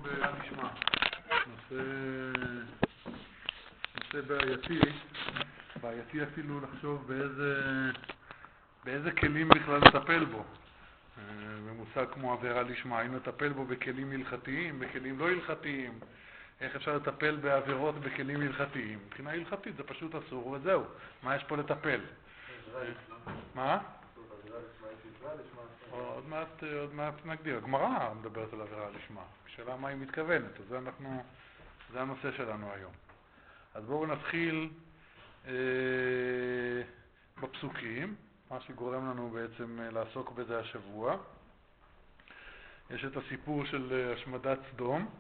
נשמע. נושא בעייתי אפילו לחשוב באיזה כלים בכלל לטפל בו. במושג כמו עבירה לשמה, אם לטפל בו בכלים הלכתיים, בכלים לא הלכתיים, איך אפשר לטפל בעבירות בכלים הלכתיים? מבחינה הלכתית זה פשוט אסור וזהו. מה יש פה לטפל? מה? עוד מעט נגדיר. הגמרא מדברת על עבירה לשמה. השאלה מה היא מתכוונת, אז זה הנושא שלנו היום. אז בואו נתחיל בפסוקים, מה שגורם לנו בעצם לעסוק בזה השבוע. יש את הסיפור של השמדת סדום,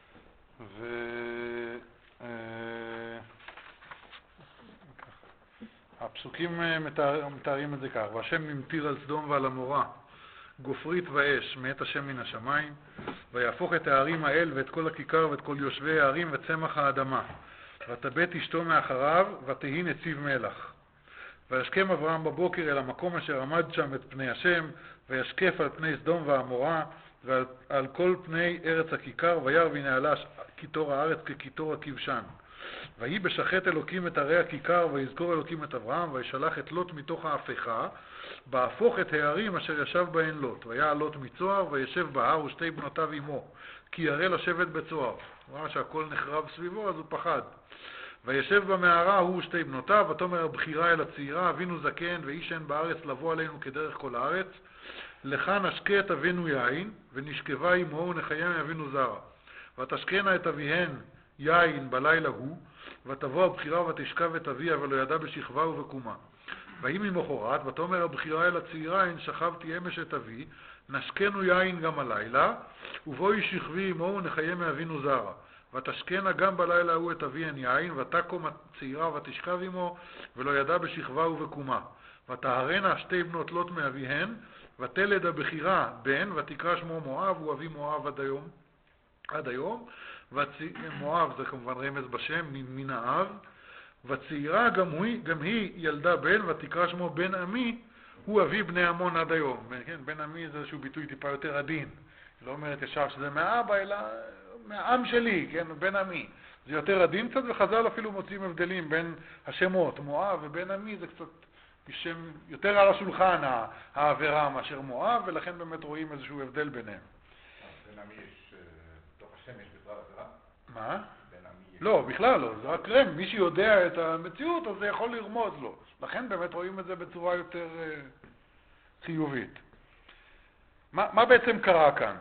הפסוקים מתארים את זה כך: והשם נמטיר על סדום ועל עמורה גופרית ואש מאת השם מן השמיים, ויהפוך את הערים האל ואת כל הכיכר ואת כל יושבי הערים וצמח האדמה, ותבט אשתו מאחריו ותהי נציב מלח. וישכם אברהם בבוקר אל המקום אשר עמד שם את פני השם, וישקף על פני סדום ועמורה ועל כל פני ארץ הכיכר, וירא ונעלה קיטור הארץ כקיטור הכבשן. ויהי בשחט אלוקים את ערי הכיכר, ויזכור אלוקים את אברהם, וישלח את לוט מתוך ההפכה, בהפוך את הערים אשר ישב בהן לוט. ויעל לוט מצוהר, וישב בהר ושתי בנותיו עמו, כי ירא לשבת בצוהר. הוא ראה שהכל נחרב סביבו, אז הוא פחד. וישב במערה הוא ושתי בנותיו, ותאמר הבכירה אל הצעירה, אבינו זקן ואיש אין בארץ לבוא עלינו כדרך כל הארץ, לך נשקה את אבינו יין, ונשכבה עמו ונחיה מאבינו זרע. ותשקנה את אביהן יין בלילה הוא, ותבוא הבכירה ותשכב את אביה, ולא ידע בשכבה ובקומה. ויהי ממחרת, ותאמר הבכירה אל הצעירה, הן שכבתי אמש את אבי, נשקנו יין גם הלילה, ובואי שכבי עמו ונחיה מאבינו זרע. ותשקנה גם בלילה הוא את אביהן יין, ותקום הצעירה ותשכב עמו, ולא ידע בשכבה ובקומה. ותהרנה שתי בנות לוט מאביהן, ותלד הבכירה בן, ותקרא שמו מואב, הוא אבי מואב עד היום. מואב זה כמובן רמז בשם, מן האב. וצעירה גם היא ילדה בן, ותקרא שמו בן עמי, הוא אבי בני עמון עד היום. כן, בן עמי זה איזשהו ביטוי טיפה יותר עדין. היא לא אומרת ישר שזה מהאבא, אלא מהעם שלי, כן, בן עמי. זה יותר עדין קצת, וחז"ל אפילו מוצאים הבדלים בין השמות. מואב ובן עמי זה קצת שם יותר על השולחן העבירה מאשר מואב, ולכן באמת רואים איזשהו הבדל ביניהם. בן עמי יש, תוך השם יש בכלל עבירה? מה? בן עמי יש... לא, בכלל לא, זה רק רם. מי שיודע את המציאות, אז זה יכול לרמוז לו. לכן באמת רואים את זה בצורה יותר חיובית. מה בעצם קרה כאן?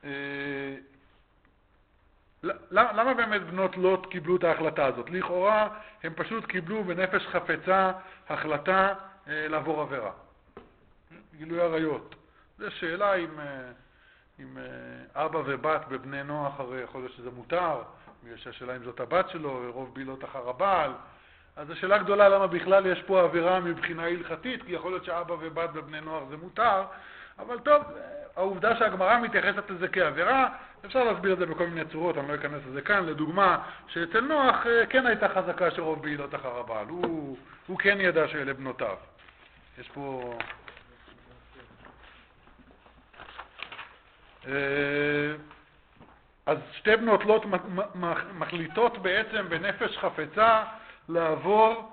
למה באמת בנות לוט קיבלו את ההחלטה הזאת? לכאורה הם פשוט קיבלו בנפש חפצה החלטה לעבור עבירה. גילוי עריות. זו שאלה אם אבא ובת בבני נוח, הרי יכול להיות שזה מותר, יש השאלה אם זאת הבת שלו, רוב בילות אחר הבעל. אז זו שאלה גדולה למה בכלל יש פה עבירה מבחינה הלכתית, כי יכול להיות שאבא ובת בבני נוח זה מותר, אבל טוב, העובדה שהגמרא מתייחסת לזה כעבירה, אפשר להסביר את זה בכל מיני צורות, אני לא אכנס לזה כאן. לדוגמה, שאצל נוח כן הייתה חזקה שרוב בעילות אחר הבעל, הוא כן ידע שאלה בנותיו. יש פה... אז שתי בנות לוט מחליטות בעצם בנפש חפצה לעבור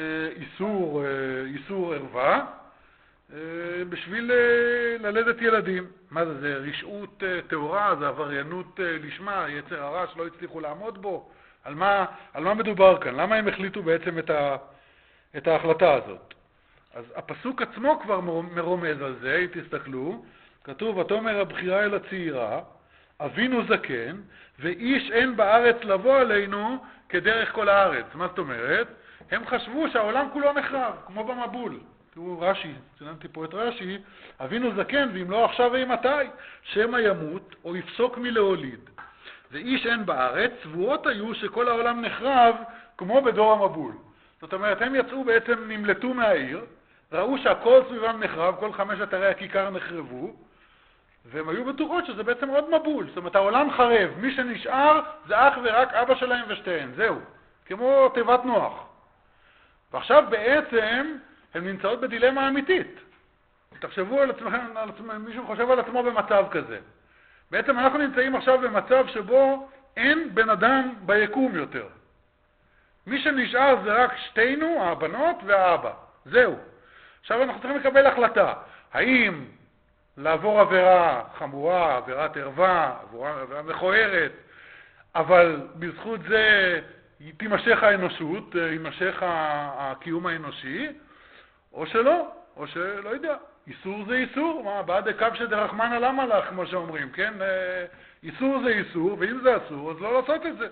איסור ערווה, בשביל ללדת ילדים. מה זה? זה רשעות תאורה, זה עבריינות לשמה, יצר הרע שלא הצליחו לעמוד בו. על מה מדובר כאן? למה הם החליטו בעצם את ההחלטה הזאת? אז הפסוק עצמו כבר מרומז על זה, תסתכלו, כתוב, ותאמר הבכירה אל הצעירה, אבינו זקן, ואיש אין בארץ לבוא עלינו כדרך כל הארץ. מה זאת אומרת? הם חשבו שהעולם כולו נחרב, כמו במבול. תראו רש"י, צילמתי פה את רש"י, אבינו זקן, ואם לא עכשיו ואם מתי, שמא ימות או יפסוק מלהוליד. ואיש אין בארץ, סבורות היו שכל העולם נחרב כמו בדור המבול. זאת אומרת, הם יצאו בעצם, נמלטו מהעיר, ראו שהכל סביבם נחרב, כל 5 ערי הכיכר נחרבו, והם היו בטוחות שזה בעצם עוד מבול. זאת אומרת, העולם חרב, מי שנשאר זה אך ורק אבא שלהם ושתיהן, זהו. כמו תיבת נוח. ועכשיו בעצם הם נמצאות בדילמה אמיתית. תחשבו על עצמכם, מישהו חושב על עצמו במצב כזה. בעצם אנחנו נמצאים עכשיו במצב שבו אין בן אדם ביקום יותר. מי שנשאר זה רק שתינו, הבנות והאבא. זהו. עכשיו אנחנו צריכים לקבל החלטה. האם לעבור עבירה חמורה, עבירת ערווה, עבירה מכוערת, אבל בזכות זה תימשך האנושות, יימשך הקיום האנושי, או שלא, או שלא יודע. איסור זה איסור, מה, בעד הקו שדרחמנא למה לך, כמו שאומרים, כן? איסור זה איסור, ואם זה אסור, אז לא לעשות את זה.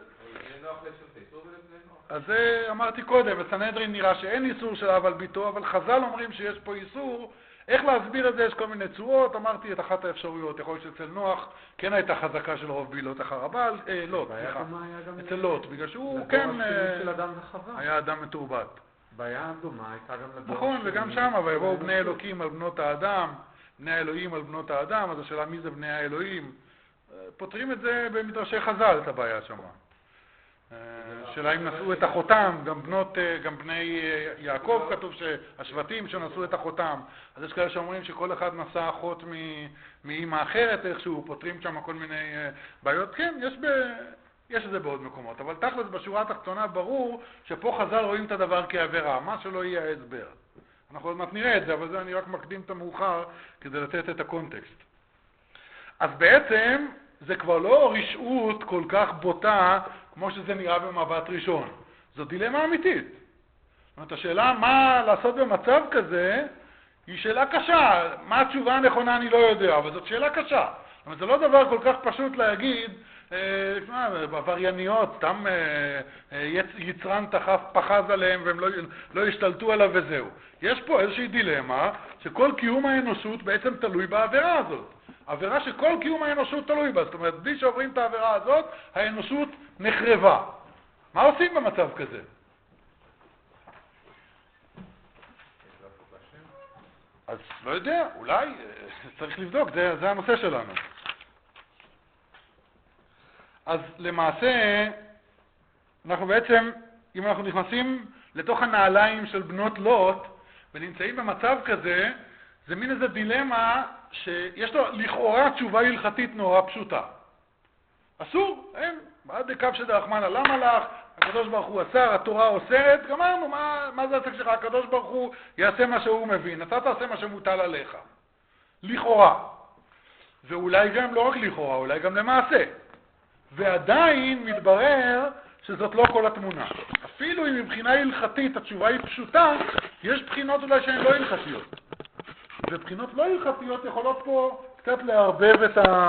אז זה אמרתי קודם, בסנהדרין נראה שאין איסור של אב על ביתו, אבל חז"ל אומרים שיש פה איסור. איך להסביר את זה? יש כל מיני צורות. אמרתי את אחת האפשרויות. יכול להיות שאצל נוח כן הייתה חזקה של רוב בעילות אחר הבעל, לוט, סליחה. אצל לוט, בגלל שהוא כן היה אדם מתורבת. בעיה דומה הייתה גם לדור. נכון, וגם שם, ויבואו בני אלוקים על בנות האדם, בני האלוהים על בנות האדם, אז השאלה מי זה בני האלוהים. פותרים את זה במדרשי חז"ל, את הבעיה שם. שאלה אם נשאו את החותם, גם בני יעקב כתוב שהשבטים שנשאו את החותם. אז יש כאלה שאומרים שכל אחד נשא אחות מאמא אחרת, איכשהו פותרים שם כל מיני בעיות. כן, יש את זה בעוד מקומות, אבל תכלס בשורה התחתונה ברור שפה חז"ל רואים את הדבר כעבירה, מה שלא יהיה ההסבר. אנחנו עוד מעט נראה את זה, אבל זה אני רק מקדים את המאוחר כדי לתת את הקונטקסט. אז בעצם זה כבר לא רשעות כל כך בוטה כמו שזה נראה במבט ראשון. זו דילמה אמיתית. זאת אומרת, השאלה מה לעשות במצב כזה היא שאלה קשה. מה התשובה הנכונה אני לא יודע, אבל זאת שאלה קשה. זאת אומרת, זה לא דבר כל כך פשוט להגיד, עברייניות, סתם יצרן פחז עליהם והם לא השתלטו עליו וזהו. יש פה איזושהי דילמה שכל קיום האנושות בעצם תלוי בעבירה הזאת. עבירה שכל קיום האנושות תלוי בה. זאת אומרת, בלי שעוברים את העבירה הזאת, האנושות נחרבה. מה עושים במצב כזה? אז לא יודע, אולי צריך לבדוק, זה הנושא שלנו. אז למעשה, אנחנו בעצם, אם אנחנו נכנסים לתוך הנעליים של בנות לוט, ונמצאים במצב כזה, זה מין איזה דילמה שיש לו לכאורה תשובה הלכתית נורא פשוטה. אסור, אין, בעד הקו שדרחמנא למה לך, הקדוש ברוך הוא אסר, התורה אוסרת, גמרנו, מה זה העסק שלך? הקדוש ברוך הוא יעשה מה שהוא מבין, אתה תעשה מה שמוטל עליך. לכאורה. ואולי גם לא רק לכאורה, אולי גם למעשה. ועדיין מתברר שזאת לא כל התמונה. אפילו אם מבחינה הלכתית התשובה היא פשוטה, יש בחינות אולי שהן לא הלכתיות. ובחינות לא הלכתיות יכולות פה קצת לערבב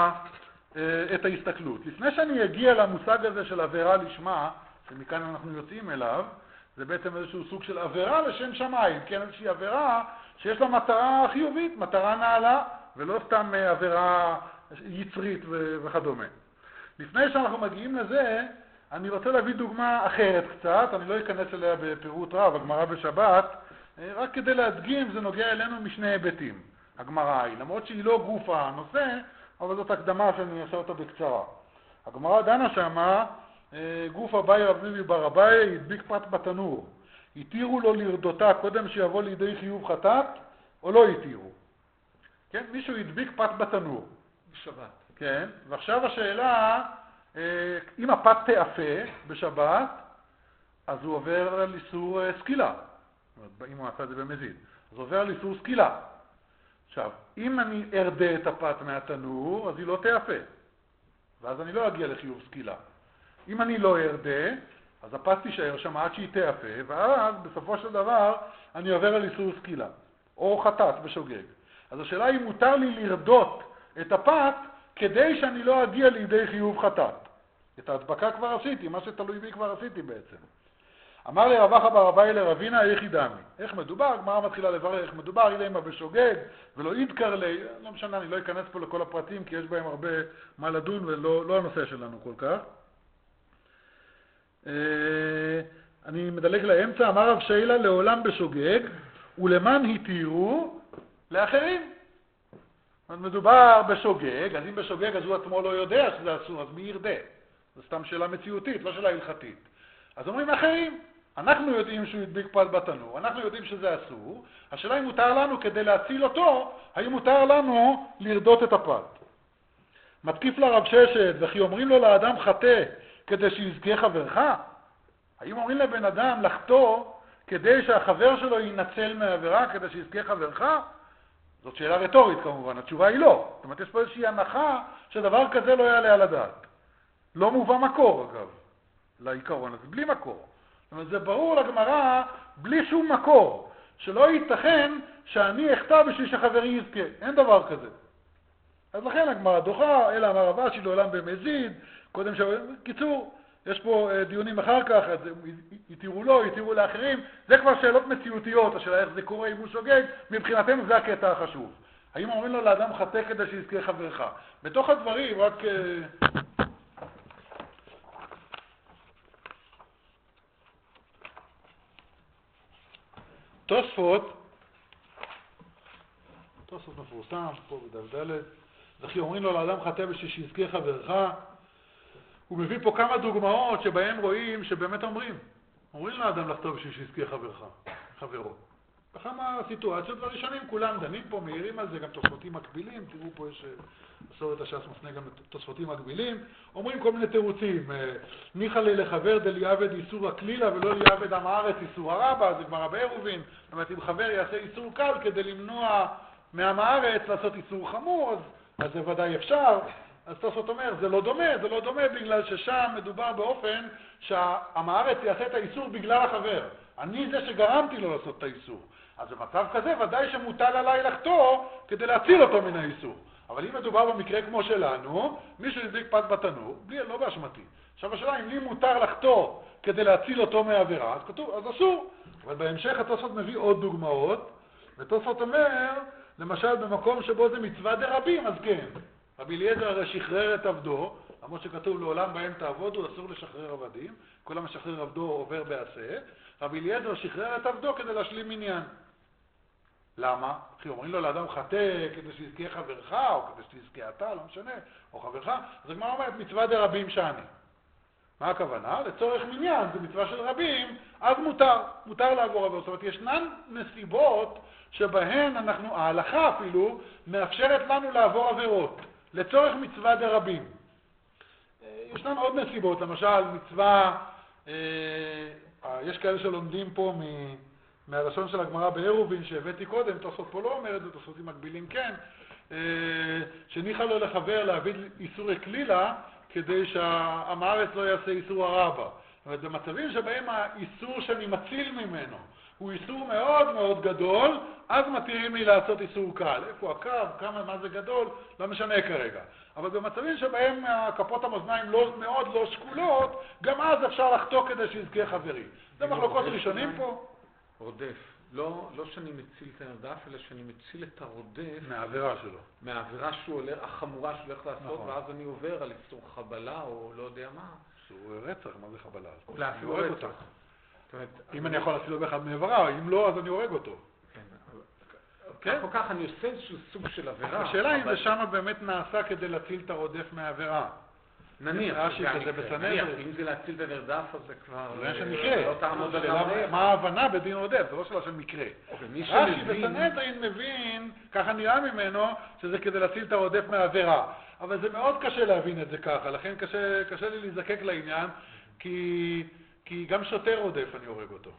את ההסתכלות. לפני שאני אגיע למושג הזה של עבירה לשמה, שמכאן אנחנו יוצאים אליו, זה בעצם איזשהו סוג של עבירה לשם שמיים, כן, איזושהי עבירה שיש לה מטרה חיובית, מטרה נעלה, ולא סתם עבירה יצרית וכדומה. לפני שאנחנו מגיעים לזה, אני רוצה להביא דוגמה אחרת קצת, אני לא אכנס אליה בפירוט רב, הגמרא בשבת, רק כדי להדגים, זה נוגע אלינו משני היבטים, הגמרא היא, למרות שהיא לא גוף הנושא, אבל זאת הקדמה שאני אעשה אותה בקצרה. הגמרא דנה שמה, גוף אביי רב ניבי בר אביי, הדביק פת בתנור. התירו לו לרדותה קודם שיבוא לידי חיוב חטאת, או לא התירו? כן, מישהו הדביק פת בתנור. בשבת. כן, ועכשיו השאלה, אם הפת תאפה בשבת, אז הוא עובר על איסור סקילה. אם הוא עשה את זה במזיד. אז הוא עובר על איסור סקילה. עכשיו, אם אני ארדה את הפת מהתנור, אז היא לא תאפה. ואז אני לא אגיע לחיוב סקילה. אם אני לא ארדה, אז הפת תישאר שם עד שהיא תאפה, ואז בסופו של דבר אני עובר על איסור סקילה. או חטאת בשוגג. אז השאלה היא, מותר לי לרדות את הפת כדי שאני לא אגיע לידי חיוב חטאת. את ההדבקה כבר עשיתי, מה שתלוי בי כבר עשיתי בעצם. אמר לי רבחה בר אביי לרבינה, איך ידעמי? איך מדובר? הגמרא מתחילה לברר איך מדובר, אילמה בשוגג, ולא ידקר לי, לא משנה, אני לא אכנס פה לכל הפרטים, כי יש בהם הרבה מה לדון, ולא הנושא שלנו כל כך. אני מדלג לאמצע, אמר רב שיילה, לעולם בשוגג, ולמען התירו לאחרים. מדובר בשוגג, אז אם בשוגג אז הוא עצמו לא יודע שזה אסור, אז מי ירדה? זו סתם שאלה מציאותית, לא שאלה הלכתית. אז אומרים אחרים, אנחנו יודעים שהוא הדביק פת בתנור, אנחנו יודעים שזה אסור, השאלה אם מותר לנו כדי להציל אותו, האם מותר לנו לרדות את הפת. מתקיף לרב ששת, וכי אומרים לו לאדם חטא כדי שיזכה חברך? האם אומרים לבן אדם לחטוא כדי שהחבר שלו ינצל מעבירה, כדי שיזכה חברך? זאת שאלה רטורית כמובן, התשובה היא לא. זאת אומרת, יש פה איזושהי הנחה שדבר כזה לא יעלה על הדעת. לא מובא מקור אגב, לעיקרון הזה, בלי מקור. זאת אומרת, זה ברור לגמרא בלי שום מקור, שלא ייתכן שאני אכתב בשביל שחברי יזכה. אין דבר כזה. אז לכן הגמרא דוחה, אלא אמר רב אשי לעולם במזיד, קודם קיצור, יש פה דיונים אחר כך, אז יתירו לו, יתירו לאחרים, זה כבר שאלות מציאותיות, השאלה איך זה קורה אם הוא שוגג, מבחינתנו זה הקטע החשוב. האם אומרים לו לאדם חטא כדי שיזכה חברך? בתוך הדברים, רק... תוספות מפורסם, פה בדף ד', וכי אומרים לו לאדם חטא בשביל שיזכה חברך, הוא מביא פה כמה דוגמאות שבהם רואים שבאמת אומרים לאדם לחטוא בשביל שיזכה חברו. בכמה סיטואציות והראשונים כולם דנים פה, מעירים על זה, גם תוספותים מקבילים, תראו פה יש מסורת הש"ס מפנה גם תוספותים מקבילים, אומרים כל מיני תירוצים, ניחא לי לחבר דליעבד איסור הכלילה ולא ליעבד עם הארץ איסור הרבה, זה גמרא בעירובין, זאת אומרת אם חבר יעשה איסור קל כדי למנוע מעם הארץ לעשות איסור חמור, אז זה ודאי אפשר. אז תוספות אומר, זה לא דומה בגלל ששם מדובר באופן שהעם הארץ יעשה את האיסור בגלל החבר. אני זה שגרמתי לו לעשות את האיסור. אז במצב כזה ודאי שמוטל עליי לחטוא כדי להציל אותו מן האיסור. אבל אם מדובר במקרה כמו שלנו, מישהו יזיק פת בתנור, לא באשמתי. עכשיו השאלה, אם לי מותר לחטוא כדי להציל אותו מהעבירה, אז כתוב, אז אסור. אבל בהמשך התוספות מביא עוד דוגמאות, ותוספות אומר, למשל במקום שבו זה מצווה דרבים, אז כן. רבי אליעזר הרי שחרר את עבדו, למרות שכתוב לעולם בהם תעבודו, אסור לשחרר עבדים, כל המשחרר עבדו עובר בעשה. רבי אליעזר שחרר את עבדו כדי להשלים מניין. למה? כי אומרים לו לאדם חטא כדי שיזכה חברך, או כדי שיזכה אתה, לא משנה, או חברך. אז הגמרא אומרת מצווה דרבים שאני. מה הכוונה? לצורך מניין, זה מצווה של רבים, אז מותר לעבור עבירות. זאת אומרת, ישנן נסיבות שבהן ההלכה אפילו מאפשרת לנו לעבור עבירות, לצורך מצווה דרבים. ישנן עוד נסיבות, למשל מצווה, יש כאלה שלומדים פה מהלשון של הגמרא בעירובין שהבאתי קודם, תוספות פה לא אומרת, זה תוספותים מקבילים כן, שניחא לו לחבר להביא איסור הכלילה, כדי שהעם הארץ לא יעשה איסור הרבה. זאת אומרת, במצבים שבהם האיסור שאני מציל ממנו הוא איסור מאוד מאוד גדול, אז מתירים לי לעשות איסור קל. איפה הקו, מה זה גדול, לא משנה כרגע. אבל במצבים שבהם כפות המאזניים מאוד לא שקולות, גם אז אפשר לחטוא כדי שיזכה חברי. זה מחלוקות ראשונים פה. רודף. לא שאני מציל את הנרדף, אלא שאני מציל את הרודף. מהעבירה שלו. מהעבירה החמורה שהוא הולך לעשות, נכון. ואז אני עובר על איסור חבלה או לא יודע מה. איסור רצח, מה זה חבלה? אני הורג אותו. אם אני יכול להציל לו באחד מעברה, אם לא, אז אני הורג אותו. כן. כך אני עושה איזשהו סוג של עבירה. השאלה אם זה שם באמת נעשה כדי להציל את הרודף מהעבירה. נניח, אם זה להציל את הנרדף, אז זה כבר לא תעמוד על המראה. מה ההבנה בדין רודף? זה לא שאלה של מקרה. רש"י בסנהדרין מבין, ככה נראה ממנו, שזה כדי להציל את הרודף מהעבירה. אבל זה מאוד קשה להבין את זה ככה, לכן קשה לי להזדקק לעניין, כי גם שוטר רודף אני הורג אותו.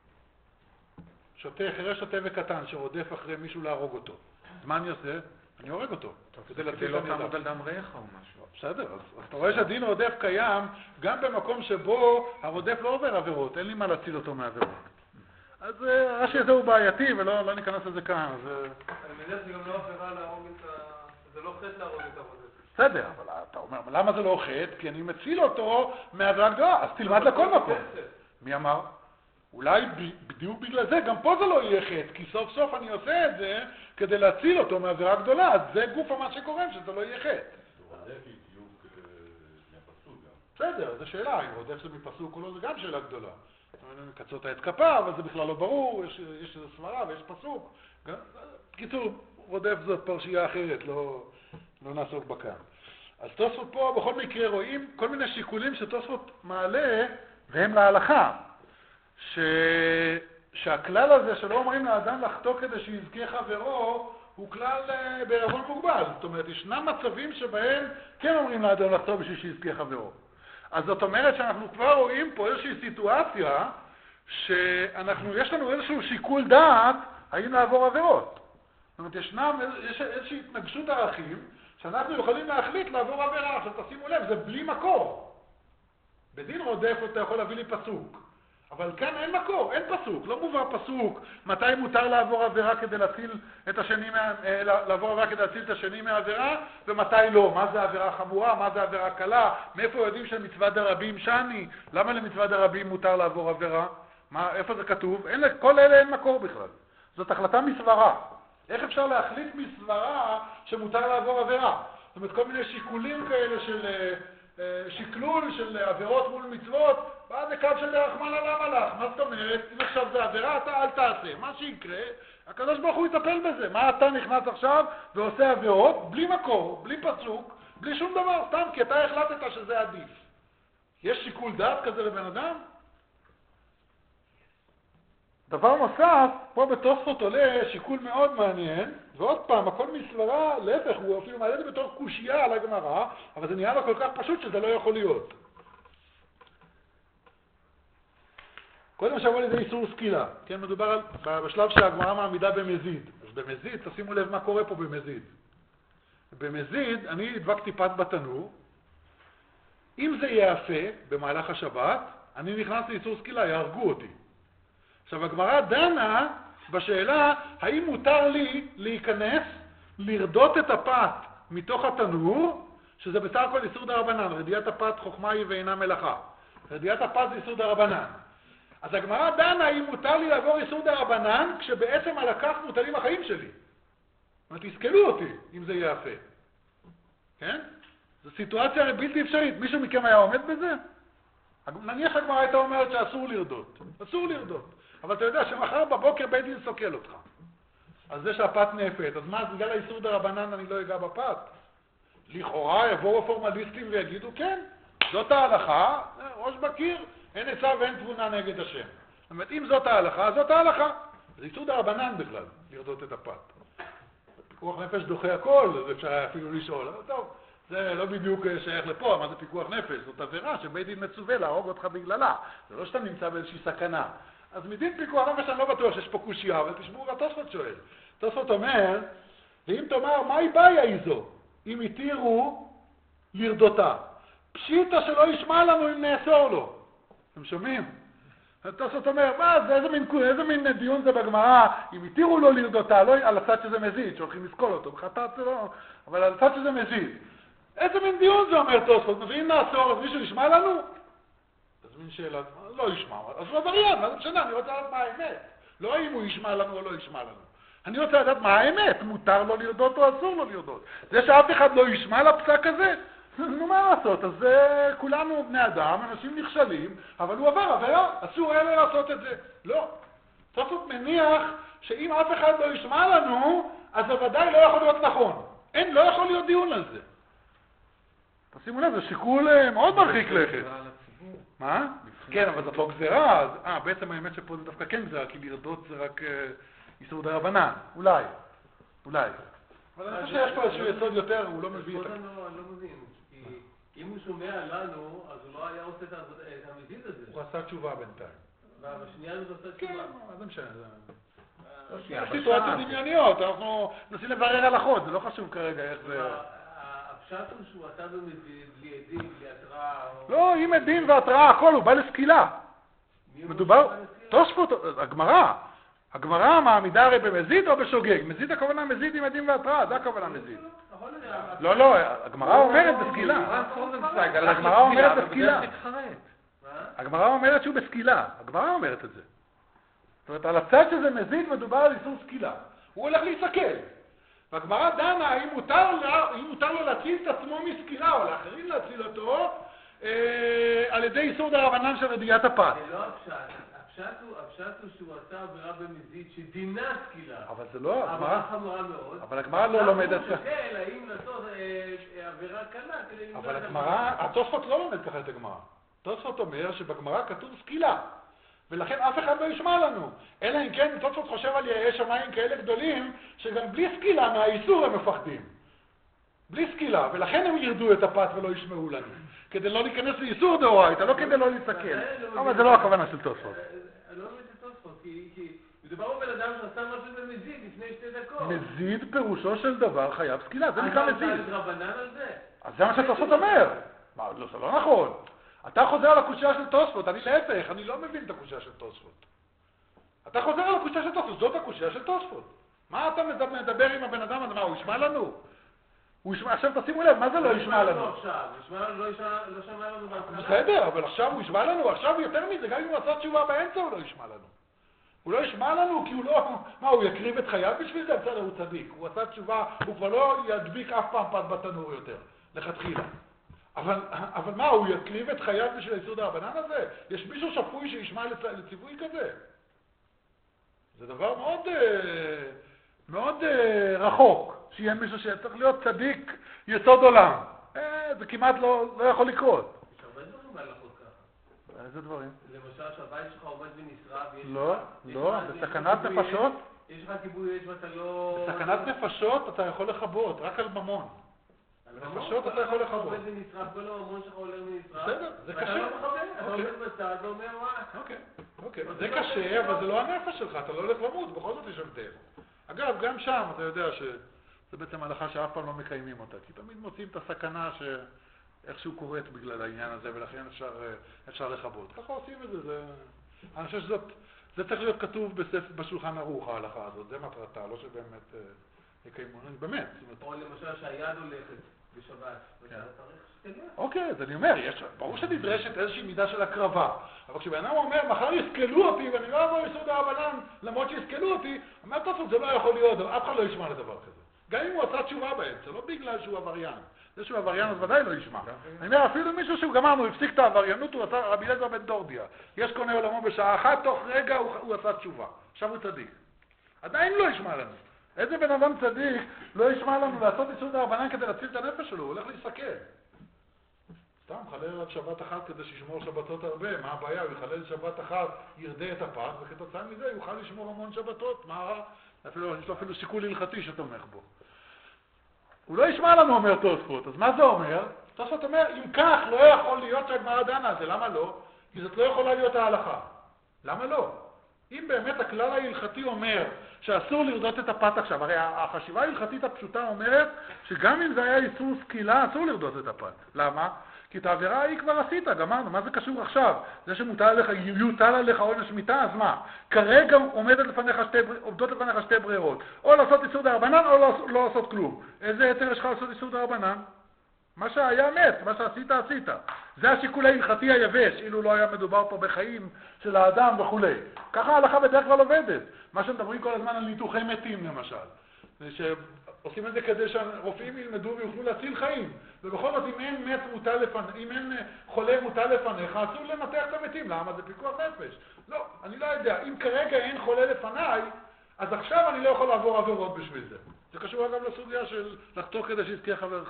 חירש שוטה וקטן שרודף אחרי מישהו להרוג אותו. אז מה אני עושה? אני הורג אותו. כדי לא תעמוד על דם רעך או משהו. בסדר, אז אתה רואה שהדין רודף קיים גם במקום שבו הרודף לא עובר עבירות, אין לי מה להציל אותו מעבירות. אז רש"י הזה הוא בעייתי ולא ניכנס לזה כאן. אני מניח שזה גם לא עבירה להרוג זה לא חטא להרוג את הרודף. בסדר, אבל אתה אומר, למה זה לא חטא? כי אני מציל אותו מעבירה גדולה, אז תלמד לכל מקום. מי אמר? אולי בדיוק בגלל זה, גם פה זה לא יהיה חטא, כי סוף סוף אני עושה את זה כדי להציל אותו מעבירה גדולה, אז זה גוף מה שקוראים שזה לא יהיה חטא. רודף היא בדיוק מהפסוק גם. בסדר, זו שאלה, אם רודף זה מפסוק או לא, זה גם שאלה גדולה. קצות את כפה, אבל זה בכלל לא ברור, יש איזו סברה ויש פסוק. בקיצור, רודף זאת פרשייה אחרת, לא נעסוק בה כאן. אז תוספות פה בכל מקרה רואים כל מיני שיקולים שתוספות מעלה, והם להלכה. שהכלל הזה שלא אומרים לאדם לחטוא כדי שיזכה חברו, הוא כלל בערבון מוגבל. זאת אומרת, ישנם מצבים שבהם כן אומרים לאדם לחטוא בשביל שיזכה חברו. אז זאת אומרת שאנחנו כבר רואים פה איזושהי סיטואציה שיש לנו איזשהו שיקול דעת האם לעבור עבירות. זאת אומרת, יש איזושהי התנגשות ערכים שאנחנו יכולים להחליט לעבור עבירה. עכשיו תשימו לב, זה בלי מקור. בדין רודף אתה יכול להביא לי פסוק. אבל כאן אין מקור, אין פסוק, לא מובא פסוק מתי מותר לעבור עבירה כדי להציל את השני, לעבור עבירה כדי להציל את השני מהעבירה, ומתי לא. מה זה עבירה חמורה, מה זה עבירה קלה, מאיפה יודעים שמצוות דרבים שני, למה למצוות דרבים מותר לעבור עבירה, איפה זה כתוב? כל אלה אין מקור בכלל. זאת החלטה מסברה. איך אפשר להחליט מסברה שמותר לעבור עבירה? זאת אומרת, כל מיני שיקולים כאלה של שקלול של עבירות מול מצוות, ואז זה קו של רחמנא למה לך. מה זאת אומרת? אם עכשיו זה עבירה, אתה אל תעשה. מה שיקרה, הקדוש ברוך הוא יטפל בזה. מה אתה נכנס עכשיו ועושה עבירות בלי מקור, בלי פסוק, בלי שום דבר, סתם כי אתה החלטת שזה עדיף. יש שיקול דעת כזה לבן אדם? דבר נוסף, פה בתוספות עולה שיקול מאוד מעניין, ועוד פעם, הכל מסברה, להפך, הוא אפילו מעלה את זה בתור קושייה על הגמרא, אבל זה נראה לו כל כך פשוט שזה לא יכול להיות. קודם שבוע לזה איסור סקילה, כן, מדובר בשלב שהגמרא מעמידה במזיד. אז במזיד, תשימו לב מה קורה פה במזיד. במזיד, אני הדבקתי פת בתנור, אם זה יעשה במהלך השבת, אני נכנס לאיסור סקילה, יהרגו אותי. עכשיו, הגמרא דנה בשאלה האם מותר לי להיכנס, לרדות את הפת מתוך התנור, שזה בסך הכל איסור דרבנן. רדיעת הפת חוכמה היא ואינה מלאכה. רדיעת הפת זה איסור דרבנן. אז הגמרא דנה האם מותר לי לעבור איסור דרבנן, כשבעצם על הכף מוטלים החיים שלי. זאת אומרת, תסכלו אותי אם זה יעשה. כן? זו סיטואציה בלתי אפשרית. מישהו מכם היה עומד בזה? נניח הגמרא הייתה אומרת שאסור לרדות. אסור לרדות. אבל אתה יודע שמחר בבוקר בית דין סוקל אותך. אז זה שהפת נאפת, אז מה, בגלל האיסור דרבנן אני לא אגע בפת? לכאורה יבואו הפורמליסטים ויגידו, כן, זאת ההלכה, ראש בקיר, אין עצה ואין תבונה נגד השם. זאת אומרת, אם זאת ההלכה, זאת ההלכה. זה איסור דרבנן בכלל, לרדות את הפת. פיקוח נפש דוחה הכל, אז אפשר היה אפילו לשאול. אבל טוב, זה לא בדיוק שייך לפה, מה זה פיקוח נפש? זאת עבירה שבית דין מצווה להרוג אותך בגללה. זה לא שאתה נמצא באיזושהי סכנה. אז מדין פיקוח נפש אני לא בטוח שיש פה קושייה, אבל תשמעו מה תוספות שואל. תוספות אומר, ואם תאמר, מהי בעיה איזו? אם התירו לרדותה. פשיטה שלא ישמע לנו אם נאסור לו. אתם שומעים? תוספות אומר, מה זה, איזה מין דיון זה בגמרא? אם התירו לו לרדותה, לא על הצד שזה מזיד, שהולכים לסקול אותו, בחטאת זה לא, אבל על הצד שזה מזיד. איזה מין דיון זה אומר תוספות? ואם נאסור, אז מישהו ישמע לנו? אז מין שאלה, לא ישמע, אז לא וריאן, מה זה משנה? אני רוצה לדעת מה האמת. לא אם הוא ישמע לנו או לא ישמע לנו. אני רוצה לדעת מה האמת, מותר לו לרדות או אסור לו לרדות. זה שאף אחד לא ישמע לפסק הזה, נו מה לעשות? אז כולנו בני אדם, אנשים נכשלים, אבל הוא עבר עבירה, אסור היה לעשות את זה. לא. תוספות מניח שאם אף אחד לא ישמע לנו, אז בוודאי לא יכול להיות נכון. אין, לא יכול להיות דיון על זה. תשימו לב, זה שיקול מאוד מרחיק לכת. מה? כן, אבל זאת לא גזירה, אז בעצם האמת שפה זה דווקא כן גזירה, כי לרדות זה רק איסור דרבנן, אולי. אבל אני חושב שיש פה איזשהו יסוד יותר, הוא לא מביא את זה. אני לא מבין, כי אם הוא שומע לנו, אז הוא לא היה עושה את המזיד הזה. הוא עשה תשובה בינתיים. והשנייה הוא עושה תשובה. כן, זה משנה. זה סיטואציות דמיוניות, אנחנו נסים לברר הלכות, זה לא חשוב כרגע איך זה... הפשט הוא שהוא עשה במזיד, בלי עדים, בלי התראה... לא, עם עדים והתראה, הכל, הוא בא לסקילה. מדובר, תוספות, הגמרא מעמידה הרי במזיד או בשוגג? מזיד הכוונה מזיד עם עדים והתראה, זה הכוונה מזיד. לא, הגמרא אומרת בסקילה. הגמרא אומרת בסקילה. הגמרא אומרת שהוא בסקילה, הגמרא אומרת את זה. זאת אומרת, על הצד שזה מזיד מדובר על איסור סקילה. הוא הולך להיסקל. והגמרא דנה האם מותר לו להציל את עצמו מסקילה או לאחרים להציל אותו על ידי איסור דרבנן של רדיעת הפת. זה לא הפשט הוא שהוא עשה עבירה במזיד שדינה סקילה. אבל זה לא, עבירה חמורה מאוד. אבל הגמרא לא לומדת... הוא שוקל האם לעשות עבירה קלה כדי... אבל הגמרא, התוספות לא לומד ככה את הגמרא. תוספות אומר שבגמרא כתוב סקילה. ולכן אף אחד לא ישמע לנו. אלא אם כן, תוספות חושב על יראי שמיים כאלה גדולים, שגם בלי סקילה מהאיסור הם מפחדים. בלי סקילה, ולכן הם ירדו את הפת ולא ישמעו לנו. כדי לא להיכנס לאיסור דאורייתא, לא כדי לא להסתכל. אבל זה לא הכוונה של תוספות. אני לא מבין את תוספות, כי מדובר בבן אדם שעשה משהו במזיד לפני 2 דקות. מזיד פירושו של דבר חייב סקילה, זה נקרא מזיד. אתה רבנן על זה? אז זה מה שתוספות אומר. מה, לא, זה לא נכון. אתה חוזר על הקושיה של תוספות, אני להפך, אני לא מבין את הקושיה של תוספות. אתה חוזר על הקושיה של תוספות, זאת הקושיה של תוספות. מה אתה מדבר עם הבן אדם הזה? מה, הוא ישמע לנו? הוא ישמע, עכשיו תשימו לב, מה זה לא ישמע לנו? לא ישמע לנו, לא שמע לנו בהתחלה. בסדר, אבל עכשיו הוא ישמע לנו, עכשיו יותר מזה, גם אם הוא עשה תשובה באמצע הוא לא ישמע לנו. הוא לא ישמע לנו כי הוא לא, מה, הוא יקריב את חייו בשביל זה? בסדר, הוא צדיק. הוא עשה תשובה, הוא כבר לא ידביק אף פעם פת בתנור יותר, לכתחילה. אבל מה, הוא יקריב את חייו בשביל האיסור דרבנן הזה? יש מישהו שפוי שישמע לציווי כזה? זה דבר מאוד רחוק, שיהיה מישהו שצריך להיות צדיק יסוד עולם. זה כמעט לא יכול לקרות. יש הרבה דברים בהלכות ככה. איזה דברים? למשל שהבית שלך עומד ונשרף ויש... לא, בסכנת נפשות. יש לך כיבוי אש ואתה לא... בסכנת נפשות אתה יכול לכבות, רק על ממון. נפשות אתה יכול לכבות. אתה עומד ונשרף, כל הממון שלך עולה ונשרף. בסדר, זה קשה. ואתה לא מכבד, אתה עומד בצד ואומר וואי. אוקיי. זה קשה, אבל זה לא הנפש שלך, אתה לא הולך למות, בכל זאת יש הבדל. אגב, גם שם אתה יודע שזה בעצם הלכה שאף פעם לא מקיימים אותה, כי תמיד מוצאים את הסכנה שאיכשהו קורית בגלל העניין הזה, ולכן אפשר לכבות. ככה עושים את זה. אני חושב שזה צריך להיות כתוב בשולחן ערוך, ההלכה הזאת, זה מטרתה, לא שבאמת יקיימו, באמת. או למשל שהיד הולכת בשבת, ואתה צריך שתלך. אוקיי, אז אני אומר, ברור שנדרשת איזושהי מידה של הקרבה, אבל כשבן אדם אומר, מחר יסכלו אותי ואני לא אבוא איסור דרבנן, למרות שיסכלו אותי, אומר תוספות, זה לא יכול להיות, אף אחד לא ישמע לדבר כזה. גם אם הוא עשה תשובה באמצע, לא בגלל שהוא עבריין. זה שהוא עבריין אז ודאי לא ישמע. אני אומר, אפילו מישהו שהוא גמרנו, הפסיק את העבריינות, הוא עשה רבי אליעזר בן דורדיה. יש קונה עולמו בשעה אחת, תוך רגע הוא עשה תשובה. עכשיו הוא צדיק. עדיין לא ישמע לנו. איזה בן אדם צדיק לא ישמע לנו לעשות איסור דרבנן כדי להציל את הנפש שלו, הוא הולך להסתכל. סתם, חלל עד שבת אחת כדי שישמור שבתות הרבה, מה הבעיה? הוא יחלל שבת אחת, ירדה את הפת, וכתוצאה מזה יוכל לשמור המון שבתות, מה רע? יש לו אפילו שיקול הלכתי שתומך בו. הוא לא ישמע לנו, אומר תוספות, אז מה זה אומר? תוספות אומר, אם כך לא יכול להיות שהגמרא דנה על זה, למה לא? כי זאת לא יכולה להיות ההלכה. למה לא? אם באמת הכלל ההלכתי אומר שאסור לרדות את הפת עכשיו, הרי החשיבה ההלכתית הפשוטה אומרת שגם אם זה היה איסור סקילה, אסור לרדות את הפת. למה? כי את העבירה היא כבר עשית, גמרנו, מה זה קשור עכשיו? זה יוטל עליך עונש מיתה, אז מה? כרגע עומדות לפניך שתי ברירות, או לעשות איסור דרבנן או לא לעשות כלום. איזה היתר יש לך לעשות איסור דרבנן? מה שהיה מת, מה שעשית, עשית. זה השיקול ההלכתי היבש, אילו לא היה מדובר פה בחיים של האדם וכו'. ככה ההלכה בדרך כלל עובדת. מה שמדברים כל הזמן על ניתוחי מתים למשל. שעושים את זה כדי שהרופאים ילמדו ויוכלו להציל חיים. ובכל זאת, אם אין חולה מוטל לפניך, אסור לנתח את המתים. למה? זה פיקוח נפש. לא, אני לא יודע. אם כרגע אין חולה לפניי, אז עכשיו אני לא יכול לעבור עבירות בשביל זה. זה קשור אגב לסוגיה של לחתוך כדי שיזכה חברך.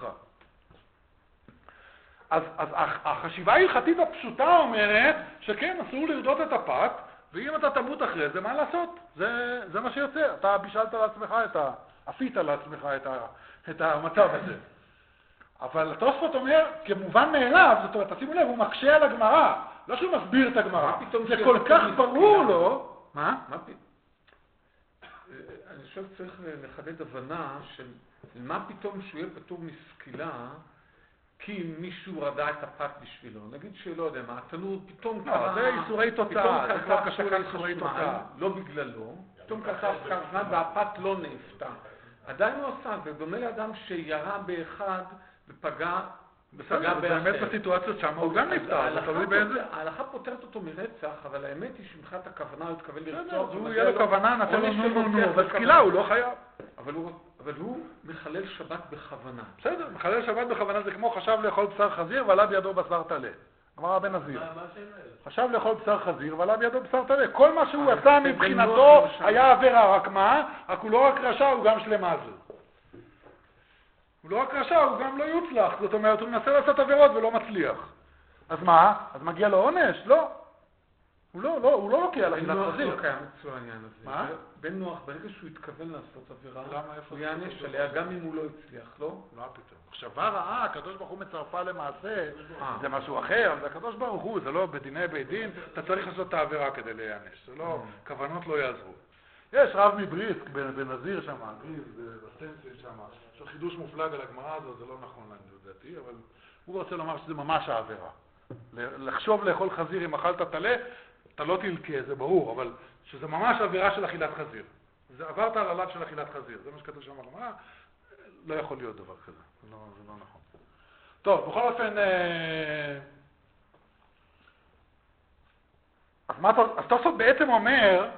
אז החשיבה ההלכתית הפשוטה אומרת שכן, אסור לרדות את הפת, ואם אתה תמות אחרי זה, מה לעשות? זה מה שיוצא. אתה בישלת לעצמך עשית לעצמך את המצב הזה. אבל התוספות אומר, כמובן מאליו, זאת אומרת, תשימו לב, הוא מקשה על הגמרא, לא שהוא מסביר את הגמרא. זה כל כך ברור לו. מה? אני חושב שצריך לחדד הבנה של מה פתאום שהוא יהיה פטור מסקילה, כי מישהו רדה את הפת בשבילו. נגיד שלא יודע מה, התנור פתאום קרה... זה איסורי תוצאה, זה כבר קשור לאיסורי תוצאה. לא בגללו, פתאום קרה זמן והפת לא נפתה. עדיין הוא עשה, זה דומה לאדם שירה באחד ופגע באחר. באמת בסיטואציות שם הוא גם נפטר, זה תלוי באיזה... ההלכה פותרת אותו מרצח, אבל האמת היא שמבחינת הכוונה הוא התכוון לרצוח. הוא יהיה לו כוונה, נתן לו נו, בסקילה הוא לא חייב. אבל הוא מחלל שבת בכוונה. בסדר, מחלל שבת בכוונה זה כמו חשב לאכול בשר חזיר ועלה בידו בשר טלה. אמר הבן נזיר. חשב לאכול בשר חזיר ועלה בידו בשר טלה. כל מה שהוא עשה מבחינתו היה עבירה, רק מה? רק הוא לא רק רשע, הוא גם שלמזל. הוא לא רק רשע, הוא גם לא יוצלח. זאת אומרת, הוא מנסה לעשות עבירות ולא מצליח. אז מה? אז מגיע לו עונש? לא. הוא לא לוקח בן לאכילת נוח חזיר. לא קיים אצלו העניין הזה. מה? בן נוח, ברגע שהוא התכוון לעשות עבירה, למה, איפה הוא זה יענש כתוב? עליה גם אם הוא לא הצליח, לא? לא פתאום. מחשבה רעה, הקדוש ברוך הוא מצרפה למעשה, זה משהו אחר, זה הקדוש ברוך הוא, זה לא בדיני בית דין, אתה צריך לעשות את העבירה כדי להיענש, זה לא, כוונות לא יעזרו. יש רב מבריסק, בנזיר שם, בסטנסיל שם, יש לו חידוש מופלג על הגמרא הזאת, זה לא נכון לדעתי, אבל הוא רוצה לומר שזה ממש העבירה. לחשוב לאכול חזיר אם אכלת טלה, אתה לא תלקה, זה ברור, אבל שזה ממש עבירה של אכילת חזיר. זה עברת על עליו של אכילת חזיר, זה מה שכתוב שם בגמרא, לא יכול להיות דבר כזה, זה לא נכון. טוב, בכל אופן, אז תוספות בעצם אומר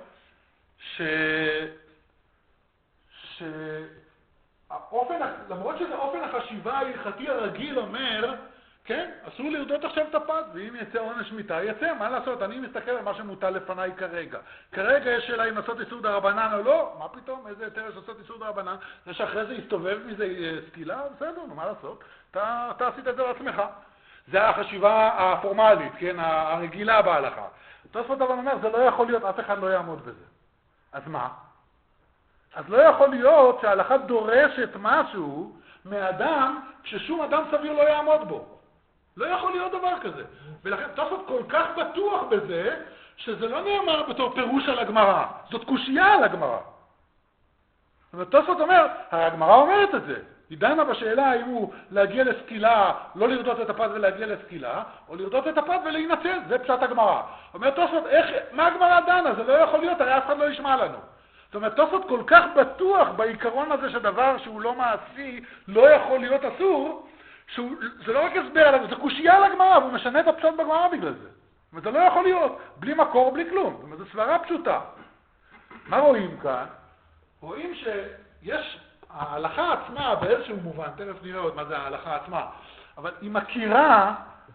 למרות שזה אופן החשיבה ההלכתי הרגיל אומר, כן, אסור לרדות עכשיו את הפת, ואם יצא עונש מיתה, יצא, מה לעשות? אני מסתכל על מה שמוטל לפניי כרגע. כרגע יש שאלה אם לעשות איסור דרבנן או לא, מה פתאום? איזה יותר יש לעשות איסור דרבנן? זה שאחרי זה יסתובב מזה סקילה, בסדר, מה לעשות? אתה עשית את זה לעצמך. זה החשיבה הפורמלית, כן, הרגילה בהלכה. תוספות אבל אומר, זה לא יכול להיות, אף אחד לא יעמוד בזה. אז מה? אז לא יכול להיות שההלכה דורשת משהו מאדם כששום אדם סביר לא יעמוד בו. לא יכול להיות דבר כזה. ולכן תוספות כל כך בטוח בזה, שזה לא נאמר בתור פירוש על הגמרא. זאת קושייה על הגמרא. זאת אומרת, תוספות אומר, הגמרא אומרת את זה. היא דנה בשאלה האם הוא להגיע לסקילה, לא לרדות את הפת ולהגיע לסקילה, או לרדות את הפת ולהינצל. זה פשט הגמרא. אומר תוספות, מה הגמרא דנה? זה לא יכול להיות, הרי אף אחד לא ישמע לנו. זאת אומרת, תוספות כל כך בטוח בעיקרון הזה שדבר שהוא לא מעשי, לא יכול להיות אסור, זה לא רק הסבר עליו, זה קושייה על הגמרא, והוא משנה את הפשט בגמרא בגלל זה. זאת אומרת, זה לא יכול להיות, בלי מקור, בלי כלום. זאת אומרת, זו סברה פשוטה. מה רואים כאן? רואים שיש, ההלכה עצמה באיזשהו מובן, תכף נראה עוד מה זה ההלכה עצמה, אבל היא מכירה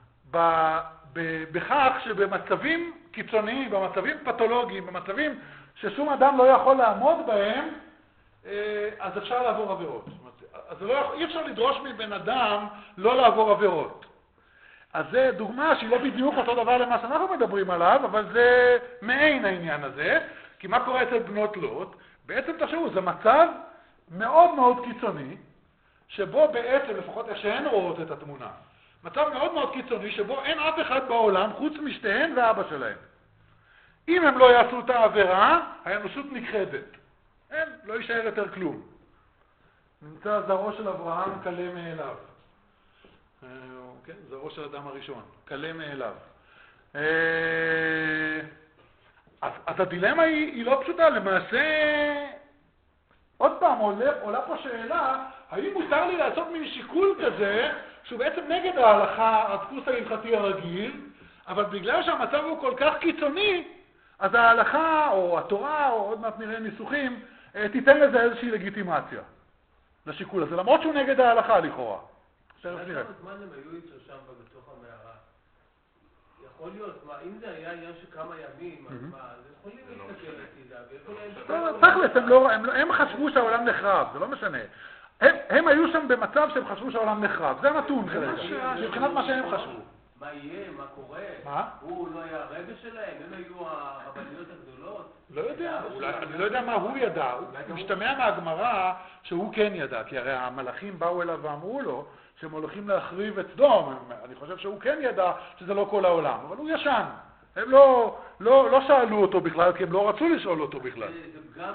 בכך שבמצבים קיצוניים, במצבים פתולוגיים, במצבים ששום אדם לא יכול לעמוד בהם, אז אפשר לעבור עבירות. אז אי אפשר לדרוש מבן אדם לא לעבור עבירות. אז זה דוגמה שהיא לא בדיוק אותו דבר למה שאנחנו מדברים עליו, אבל זה מעין העניין הזה, כי מה קורה אצל בנות לוט? בעצם תחשבו, זה מצב מאוד מאוד קיצוני, שבו בעצם, לפחות איך שהן רואות את התמונה, מצב מאוד מאוד קיצוני שבו אין אף אחד בעולם חוץ משתיהן ואבא שלהם. אם הם לא יעשו את העבירה, האנושות נכחדת. אין, לא יישאר יותר כלום. נמצא זרעו של אברהם קלה מאליו. כן, זרעו של אדם הראשון, קלה מאליו. אז הדילמה היא לא פשוטה. למעשה, עוד פעם עולה פה שאלה, האם מותר לי לעשות מין שיקול כזה, שהוא בעצם נגד ההלכה, הדפוס ההלכתי הרגיל, אבל בגלל שהמצב הוא כל כך קיצוני, אז ההלכה או התורה, או עוד מעט נראה ניסוחים, תיתן לזה איזושהי לגיטימציה לשיקול הזה, למרות שהוא נגד ההלכה לכאורה. כמה זמן הם היו איתו שם בתוך המערה? יכול להיות, אם זה היה עניין של כמה ימים, אז מה, אז יכולים להסתכל לצידה, תכלס, הם חשבו שהעולם נחרב, זה לא משנה. הם היו שם במצב שהם חשבו שהעולם נחרב, זה הנתון כרגע, מבחינת מה שהם חשבו. מה יהיה, מה קורה? מה? הוא לא היה הרבא שלהם? הם היו הרבניות הגדולות? לא יודע, אני לא יודע מה הוא ידע. הוא משתמע מהגמרא שהוא כן ידע, כי הרי המלאכים באו אליו ואמרו לו שהם הולכים להחריב את סדום. אני חושב שהוא כן ידע שזה לא כל העולם, אבל הוא ישן. הם לא שאלו אותו בכלל, כי הם לא רצו לשאול אותו בכלל. זה פגם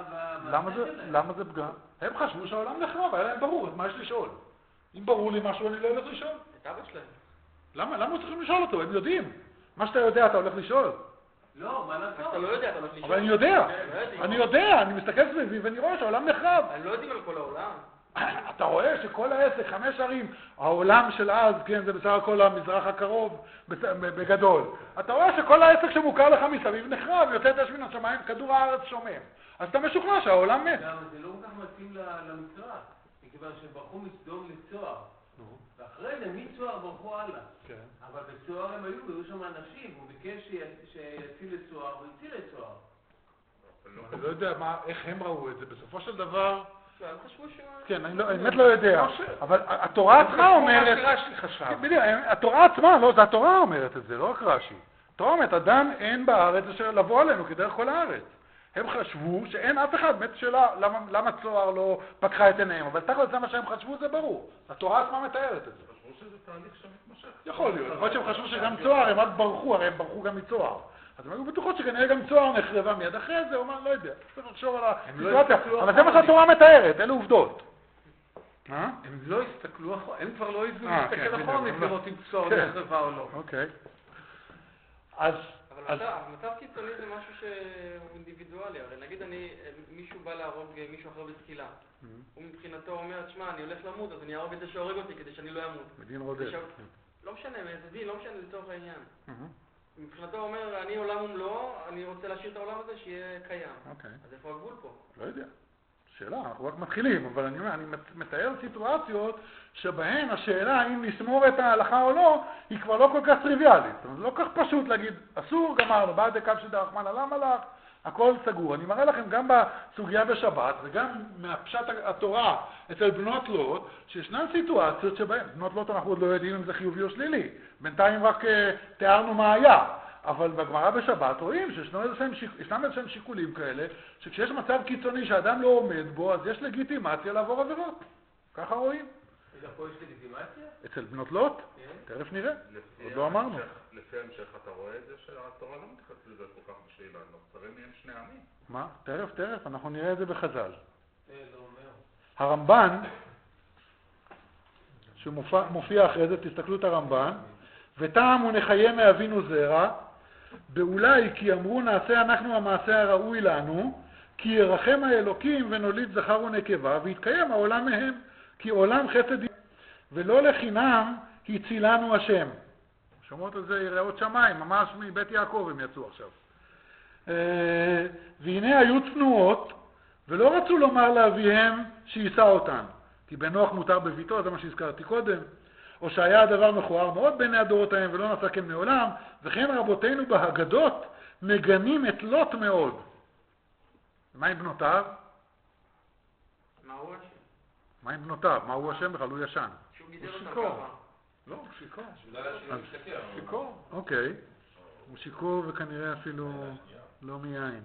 למה זה פגם? הם חשבו שהעולם נחרב, היה להם ברור, אז מה יש לשאול? אם ברור לי משהו, אני לא הולך לשאול. את אבא שלהם. למה הוא צריכים לשאול אותו? הם יודעים. מה שאתה יודע, אתה הולך לשאול. לא, מה לעשות? אתה לא יודע, אתה הולך לשאול. אבל אני יודע, אני מסתכל סביבי ואני רואה שהעולם נחרב. אני לא יודעים על כל העולם. אתה רואה שכל העסק, 5 ערים, העולם של אז, כן, זה בסך הכל המזרח הקרוב, בגדול. אתה רואה שכל העסק שמוכר לך מסביב נחרב, יוצא תש מן השמיים, כדור הארץ שומם. אז אתה משוכנע שהעולם מת. גם זה לא כל כך מתאים למקרא, מכיוון שברחו מסדום לצוהר. ואחרי זה מצוהר ברחו הלאה. אבל בצוהר הם היו שם אנשים, הוא ביקש שיציל לצוהר, הוא הציל לצוהר. אני לא יודע איך הם ראו את זה, בסופו של דבר... הם חשבו שהוא... כן, אני באמת לא יודע, אבל התורה עצמה אומרת... התורה עצמה, לא, זה התורה אומרת את זה, לא רק רש"י. התורה אומרת, אדם אין בארץ אשר לבוא עלינו כדרך כל הארץ. הם חשבו שאין אף אחד, באמת שאלה, למה צוהר לא פקחה את עיניהם, אבל תכל'ס זה מה שהם חשבו, זה ברור. התורה עצמה מתארת את זה. חשבו שזה תהליך שמתמשך. יכול להיות, יכול להיות שהם חשבו שגם צוהר, הם רק ברחו, הרי הם ברחו גם מצוהר. אז הם היו בטוחות שכנראה גם צוהר נחרבה מיד אחרי זה, הוא אמר, לא יודע, צריך לחשוב על הסיטואציה, אבל זה מה שהתורה מתארת, אלה עובדות. הם לא הסתכלו אחורה, הם כבר לא ידעו להסתכל אחורה, לראות אם צוהר נחרבה או לא. אוקיי. אבל מצב קיצוני זה משהו שהוא אינדיבידואלי, הרי נגיד מישהו בא להרוג מישהו אחר בסקילה, הוא מבחינתו אומר, תשמע, אני הולך למות, אז אני אהרוג את זה שהורג אותי כדי שאני לא אמות. בדין רודף. לא משנה, מאיזה דין, לא משנה לצורך העניין. מבחינתו הוא אומר, אני עולם ומלואו, אני רוצה להשאיר את העולם הזה שיהיה קיים. אז איפה הגבול פה? לא יודע. שאלה, אנחנו רק מתחילים, אבל אני אומר, אני מתאר סיטואציות שבהן השאלה אם לשמור את ההלכה או לא, היא כבר לא כל כך טריוויאלית. זאת אומרת, זה לא כל כך פשוט להגיד, אסור, גמרנו, בעד דקו שדרחמן עלה מלאך, הכל סגור. אני מראה לכם גם בסוגיה בשבת, וגם מהפשט התורה אצל בנות לוט, שישנן סיטואציות שבהן, בנות לוט אנחנו עוד לא יודעים אם זה חיובי או שלילי. בינתיים רק תיארנו מה היה. אבל בגמרא בשבת רואים שישנם איזשהם שיקולים כאלה, שכשיש מצב קיצוני שאדם לא עומד בו, אז יש לגיטימציה לעבור עבירות. ככה רואים. רגע, פה יש לגיטימציה? אצל בנות לוט? תכף נראה. עוד לא אמרנו. לפי המשך אתה רואה את זה שהתורה לא מתייחסת לזה כל כך בשלילה, נוצרים מהם שני עמים. מה? תכף, אנחנו נראה את זה בחז"ל. לא אומר. הרמב"ן, שמופיע אחרי זה, תסתכלו את הרמב"ן, וטעם ונחיה מאבינו זרע, באולי כי אמרו נעשה אנחנו המעשה הראוי לנו, כי ירחם האלוקים ונוליד זכר ונקבה, ויתקיים העולם מהם, כי עולם חסד ולא לחינם הצילנו השם. שומעות על זה יראות שמיים, ממש מבית יעקב הם יצאו עכשיו. והנה היו צנועות, ולא רצו לומר לאביהם שיישא אותן, כי בנוח מותר בביתו, זה מה שהזכרתי קודם, או שהיה הדבר מכוער מאוד בעיני הדורות ההם ולא נעשה כן מעולם, וכן רבותינו בהגדות מגנים את לוט מאוד. מה עם בנותיו? מה הוא השם? מה עם בנותיו? מה הוא השם בכלל? הוא ישן. שהוא גידל אותם ככה. לא, הוא שיקור. שיקור. אוקיי. הוא שיקור וכנראה אפילו לא מיין.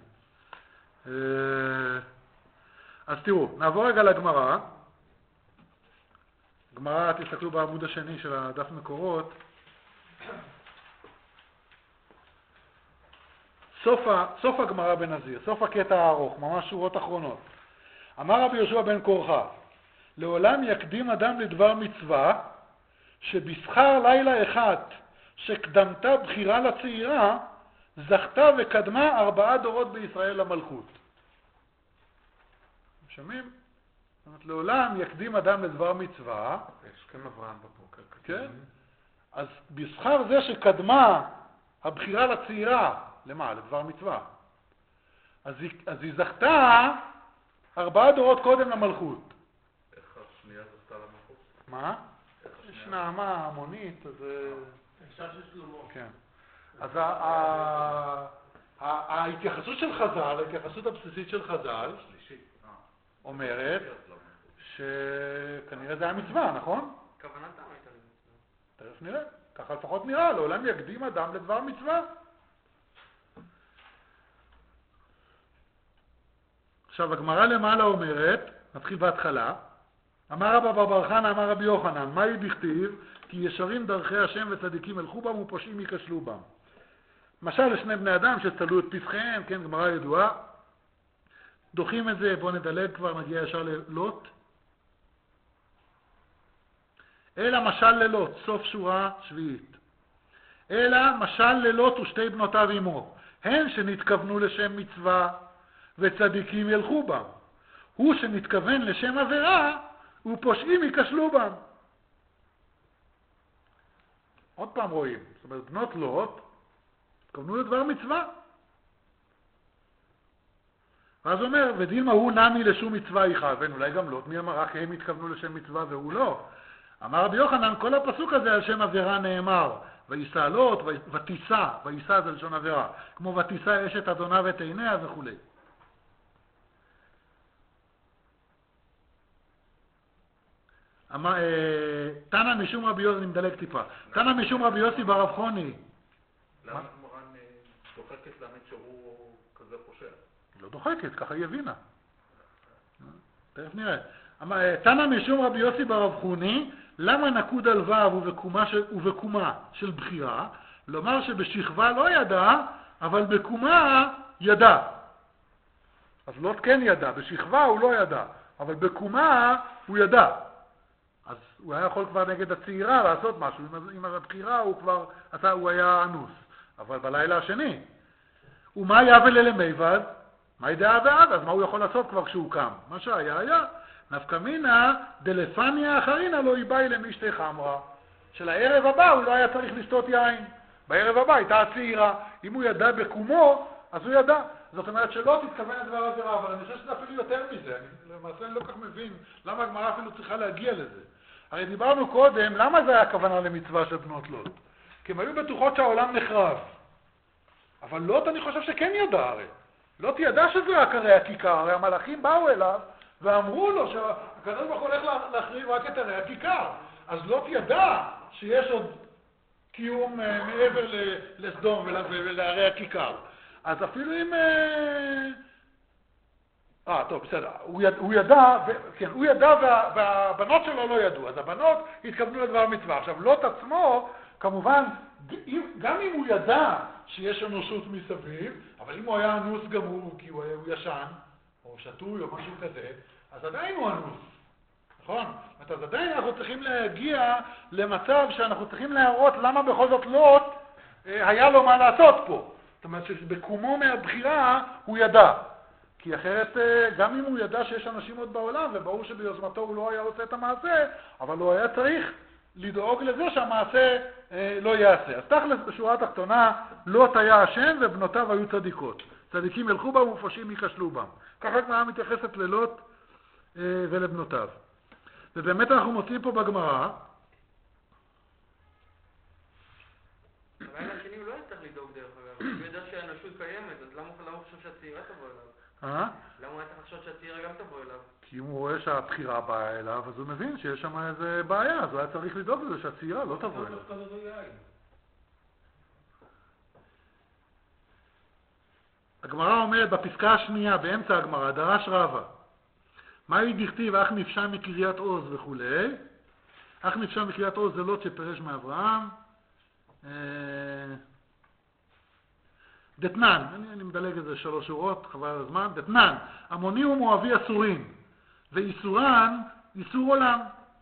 אז תראו, נעבור רגע לגמרא. גמרא, תסתכלו בעמוד השני של הדף מקורות. סוף הגמרא בנזיר, סוף הקטע הארוך, ממש שורות אחרונות. אמר רבי יהושע בן קורחה, לעולם יקדים אדם לדבר מצווה, שבשכר לילה אחד שקדמתה בחירה לצעירה, זכתה וקדמה 4 דורות בישראל למלכות. שומעים? זאת אומרת, לעולם יקדים אדם לדבר מצווה. השכם אברהם בבוקר. כן? אז בשכר זה שקדמה הבחירה לצעירה, למה? לדבר מצווה. אז היא זכתה 4 דורות קודם למלכות. איך השנייה זכתה למלכות? מה? יש נעמה המונית, אז... אפשר של שלמה. כן. אז ההתייחסות של חז"ל, ההתייחסות הבסיסית של חז"ל, אומרת שכנראה זה היה מצווה, נכון? כוונתם הייתה למצווה. תכף נראה. ככה לפחות נראה, לעולם יקדים אדם לדבר מצווה. עכשיו, הגמרא למעלה אומרת, נתחיל בהתחלה, אמר רבא בר בר חנא, אמר רבי יוחנן, מהי דכתיב? כי ישרים דרכי השם וצדיקים ילכו בם ופושעים ייכשלו בם. משל לשני בני אדם שצלו את פסחיהם, כן, גמרא ידועה. דוחים את זה, בואו נדלג כבר, נגיע ישר ללוט. אלא משל ללוט, סוף שורה שביעית. אלא משל ללוט ושתי בנותיו עמו, הן שנתכוונו לשם מצווה וצדיקים ילכו בם. הוא שנתכוון לשם עבירה ופושעים ייכשלו בם. עוד פעם רואים, זאת אומרת, בנות לוט התכוונו לדבר מצווה. ואז אומר, ודילמה הוא נמי לשום מצווה יכוון, אולי גם לוט, מי אמר רק הם התכוונו לשם מצווה והוא לא. אמר רבי יוחנן, כל הפסוק הזה על שם עבירה נאמר, וישא לוט, ותישא, וישא זה לשון עבירה, כמו ותישא אשת אדוניו את עיניה וכו'. תנא משום רבי יוסי, אני מדלג טיפה, תנא משום רבי יוסי ברב חוני. למה הגמרא דוחקת להאמין שהוא כזה פושע. לא דוחקת, ככה היא הבינה. תכף נראה. תנא משום רבי יוסי ברב חוני, למה נקוד על ו' ובקומה של בחירה? לומר שבשכבה לא ידע, אבל בקומה ידע. אז לוט כן ידע, בשכבה הוא לא ידע, אבל בקומה הוא ידע. אז הוא היה יכול כבר נגד הצעירה לעשות משהו, עם הבחירה הוא היה אנוס. אבל בלילה השני, ומה יבל אלה מיבד? מה ידעה ועד? אז מה הוא יכול לעשות כבר כשהוא קם? מה שהיה היה. נפקא מינה דלפניה אחרינה לא יבאי למשתה חמרה. של הערב הבא הוא לא היה צריך לשתות יין. בערב הבא הייתה הצעירה. אם הוא ידע בקומו, אז הוא ידע. זאת אומרת שלא תתכוון לדבר עבירה, אבל אני חושב שזה אפילו יותר מזה. למעשה אני לא כך מבין למה הגמרא אפילו צריכה להגיע לזה. הרי דיברנו קודם, למה זה היה הכוונה למצווה של בנות לוט? כי הם היו בטוחות שהעולם נחרב. אבל לוט אני חושב שכן ידע הרי. לוט ידע שזה רק הרי הכיכר, הרי המלאכים באו אליו ואמרו לו שהקדוש ברוך הוא הולך להחריב רק את הרי הכיכר. אז לוט ידע שיש עוד קיום מעבר לסדום ולהרי הכיכר. אז אפילו אם... טוב, בסדר. הוא ידע, כן, הוא ידע והבנות שלו לא ידעו. אז הבנות התכוונו לדבר מצווה. עכשיו, לוט עצמו, כמובן, גם אם הוא ידע שיש אנושות מסביב, אבל אם הוא היה אנוס גמור, כי הוא ישן, או שטוי, או משהו כזה, אז עדיין הוא אנוס. נכון? אז עדיין אנחנו צריכים להגיע למצב שאנחנו צריכים להראות למה בכל זאת לוט היה לו מה לעשות פה. זאת אומרת שבקומו מהבחירה הוא ידע. כי אחרת, גם אם הוא ידע שיש אנשים עוד בעולם, וברור שביוזמתו הוא לא היה עושה את המעשה, אבל הוא היה צריך לדאוג לזה שהמעשה לא יעשה. אז תכלס בשורה התחתונה, לוט היה אשם ובנותיו היו צדיקות. צדיקים ילכו בם ופושעים ייכשלו בם. ככה הגמרא מתייחסת ללוט ולבנותיו. ובאמת אנחנו מוצאים פה בגמרא, אבל השני הוא לא יצטרך לדאוג דרך אגב. הוא ידע שהאנושות קיימת, אז למה הוא חושב שהצעירה תבוא אליו? למה הוא היה צריך לחשוב שהצעירה גם תבוא אליו? כי אם הוא רואה שהבחירה באה אליו, אז הוא מבין שיש שם איזה בעיה, אז הוא היה צריך לדאוג לזה שהצעירה לא תבוא אליו. הגמרא אומרת בפסקה השנייה, באמצע הגמרא, דרש רבא. מה היא דכתיב, אך נפשע מקריית עוז וכו'. אך נפשע מקריית עוז זה לוט שפרש מאברהם. דתנן, אני מדלג את זה 3 שורות, חבל על הזמן. דתנן, עמוני ומואבי אסורים, ואיסורן איסור עולם.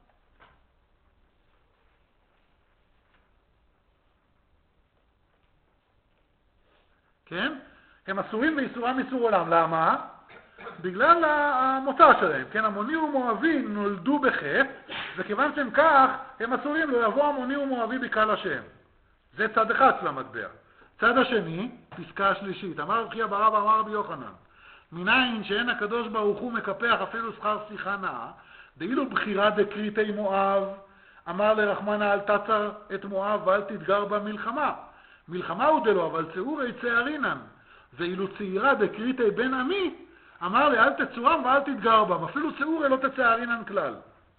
כן? הם אסורים ואיסורם איסור עולם. למה? בגלל המוצא שלהם. כן, עמוני ומואבי נולדו בחטא, וכיוון שהם כך, הם אסורים, לא יבוא עמוני ומואבי בקהל השם. זה צד אחד של המטבע. צד השני, פסקה השלישית, אמר רבי חייא בר אבא אמר רבי יוחנן, מניין שאין הקדוש ברוך הוא מקפח אפילו שכר שיחה נאה, דאילו בחירה דקריתי מואב, אמר לרחמנא אל תצר את מואב ואל תתגר במלחמה. מלחמה הוא דלו, אבל צעורי צערינן. ואילו צעירה דקריתי בן עמי, אמר לי אל תצורם ואל תתגר בם, אפילו צעורי לא תצערינן כלל.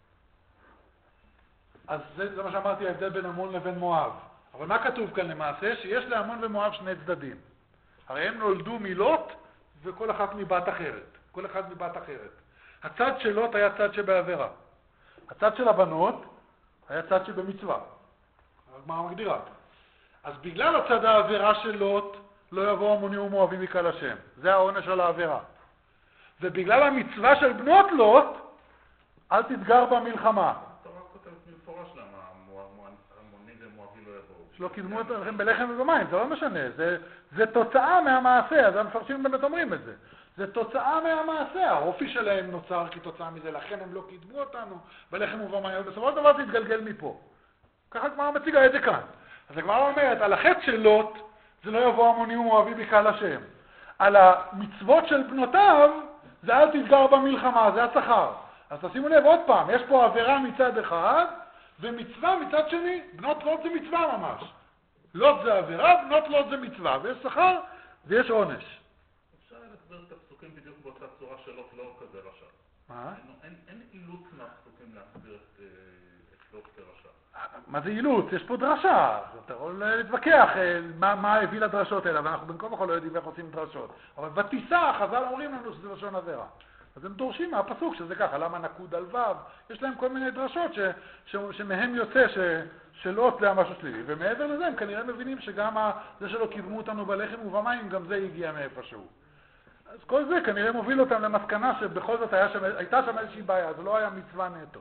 אז זה מה שאמרתי, ההבדל בין עמון לבין מואב. אבל מה כתוב כאן למעשה? שיש לעמון ומואב שני צדדים. הרי הם נולדו מלוט וכל אחת מבת אחרת. כל אחד מבת אחרת. הצד של לוט היה צד שבעבירה. הצד של הבנות היה צד שבמצווה. הגמרא מגדירה. אז בגלל הצד העבירה של לוט לא יבוא עמוני ומואבי מקהל השם. זה העונש על העבירה. ובגלל המצווה של בנות לוט, אל תתגר במלחמה. התורה כותבת במפורש למה עמוני ומואבי לא יבואו. שלא קידמו אתכם בלחם ובמים, זה לא משנה. זה תוצאה מהמעשה, אז המפרשים באמת אומרים את זה. זה תוצאה מהמעשה. האופי שלהם נוצר כתוצאה מזה, לכן הם לא קידמו אותנו בלחם ובמים. בסופו של דבר זה יתגלגל מפה. ככה הגמרא מציגה את זה כאן. אז הגמרא אומרת, על החטא של לוט, זה לא יבוא עמוני ומואבי בקהל השם. על המצוות של בנותיו, זה אל תתגר במלחמה, זה השכר. אז תשימו לב עוד פעם, יש פה עבירה מצד אחד, ומצווה מצד שני. בנות לוט זה מצווה ממש. לוט זה עבירה, בנות לוט זה מצווה. ויש שכר ויש עונש. אפשר להסביר את הפסוקים בדיוק באותה צורה של לוט לא כזה רשע. מה? אין אילוץ מהפסוקים להסביר את לוט אילוץ כרשע. מה זה אילוץ? יש פה דרשה. אתה יכול להתווכח מה הביא לדרשות האלה, אבל אנחנו בין כה וכה לא יודעים איך עושים דרשות. אבל בטיסה, חז"ל אומרים לנו שזה לשון עבירה. אז הם דורשים מהפסוק שזה ככה, למה נקוד על ו', יש להם כל מיני דרשות שמהם יוצא שלא זה משהו שלילי, ומעבר לזה הם כנראה מבינים שגם זה שלא קידמו אותנו בלחם ובמים, גם זה הגיע מאיפשהו. אז כל זה כנראה מוביל אותם למסקנה שבכל זאת הייתה שם איזושהי בעיה, זה לא היה מצווה נטו.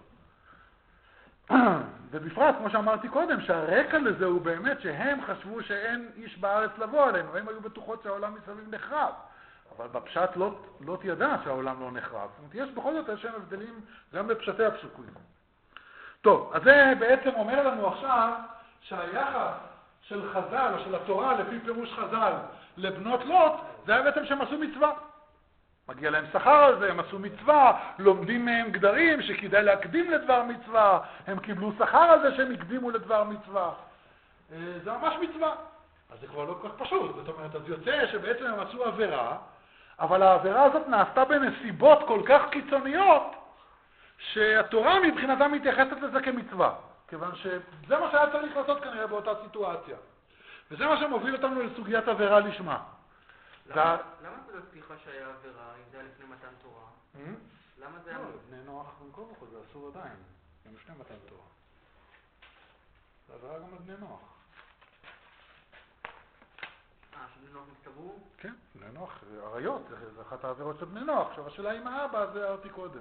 ובפרט, כמו שאמרתי קודם, שהרקע לזה הוא באמת שהם חשבו שאין איש בארץ לבוא עלינו, הם היו בטוחות שהעולם מסביב נחרב. אבל בפשט לא תידע שהעולם לא נחרב. זאת אומרת, יש בכל זאת איזשהם הבדלים גם בפשטי הפסוקים. טוב, אז זה בעצם אומר לנו עכשיו שהיחס של חז"ל או של התורה לפי פירוש חז"ל לבנות לוט, זה היה בעצם שהם עשו מצווה. מגיע להם שכר על זה, הם עשו מצווה, לומדים מהם גדרים שכדאי להקדים לדבר מצווה, הם קיבלו שכר על זה שהם הקדימו לדבר מצווה. זה ממש מצווה. אז זה כבר לא כל כך פשוט. זאת אומרת, אז יוצא שבעצם הם עשו עבירה, אבל העבירה הזאת נעשתה בנסיבות כל כך קיצוניות, שהתורה מבחינתה מתייחסת לזה כמצווה. כיוון שזה מה שהיה צריך לעשות כנראה באותה סיטואציה. וזה מה שמוביל אותנו לסוגיית עבירה לשמה. למה זה לא סליחה שהיה עבירה, אם זה היה לפני מתן תורה? למה זה היה... לא, בני נוח במקום וכל זה אסור עדיין, גם לפני מתן תורה. זה עבירה גם לבני נוח. שבני נוח מסתברו? כן, בני נוח, עריות, זה אחת העבירות של בני נוח. עכשיו השאלה עם האבא, זה הערתי קודם.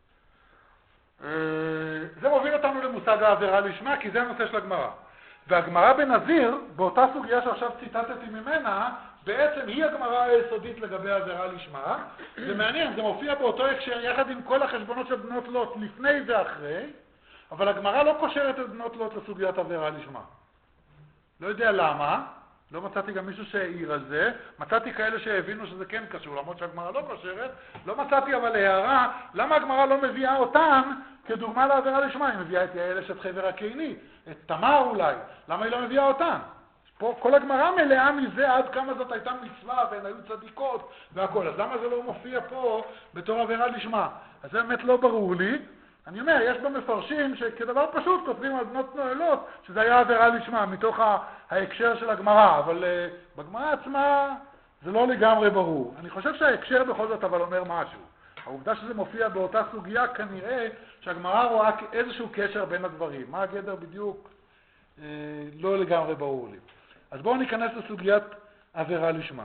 זה מוביל אותנו למושג העבירה לשמה, כי זה הנושא של הגמרא. והגמרא בנזיר, באותה סוגיה שעכשיו ציטטתי ממנה, בעצם היא הגמרא היסודית לגבי העבירה לשמה. זה מעניין, זה מופיע באותו הקשר יחד עם כל החשבונות של בנות לוט לפני ואחרי, אבל הגמרא לא קושרת את בנות לוט לסוגיית עבירה לשמה. לא יודע למה, לא מצאתי גם מישהו שהעיר על זה, מצאתי כאלה שהבינו שזה כן קשור, למרות שהגמרא לא קושרת, לא מצאתי אבל הערה, למה הגמרא לא מביאה אותן כדוגמה לעבירה לשמה? היא מביאה את יעל אשת חבר הקיני, את תמר אולי, למה היא לא מביאה אותן? פה כל הגמרא מלאה מזה עד כמה זאת הייתה מצווה והן היו צדיקות והכל, אז למה זה לא מופיע פה בתור עבירה לשמה? אז זה באמת לא ברור לי. אני אומר, יש במפרשים שכדבר פשוט כותבים על בנות נואלות שזה היה עבירה לשמה מתוך ההקשר של הגמרא, אבל בגמרא עצמה זה לא לגמרי ברור. אני חושב שההקשר בכל זאת אבל אומר משהו. העובדה שזה מופיע באותה סוגיה כנראה שהגמרא רואה איזשהו קשר בין הדברים. מה הגדר בדיוק? לא לגמרי ברור לי. אז בואו ניכנס לסוגיית עבירה לשמה.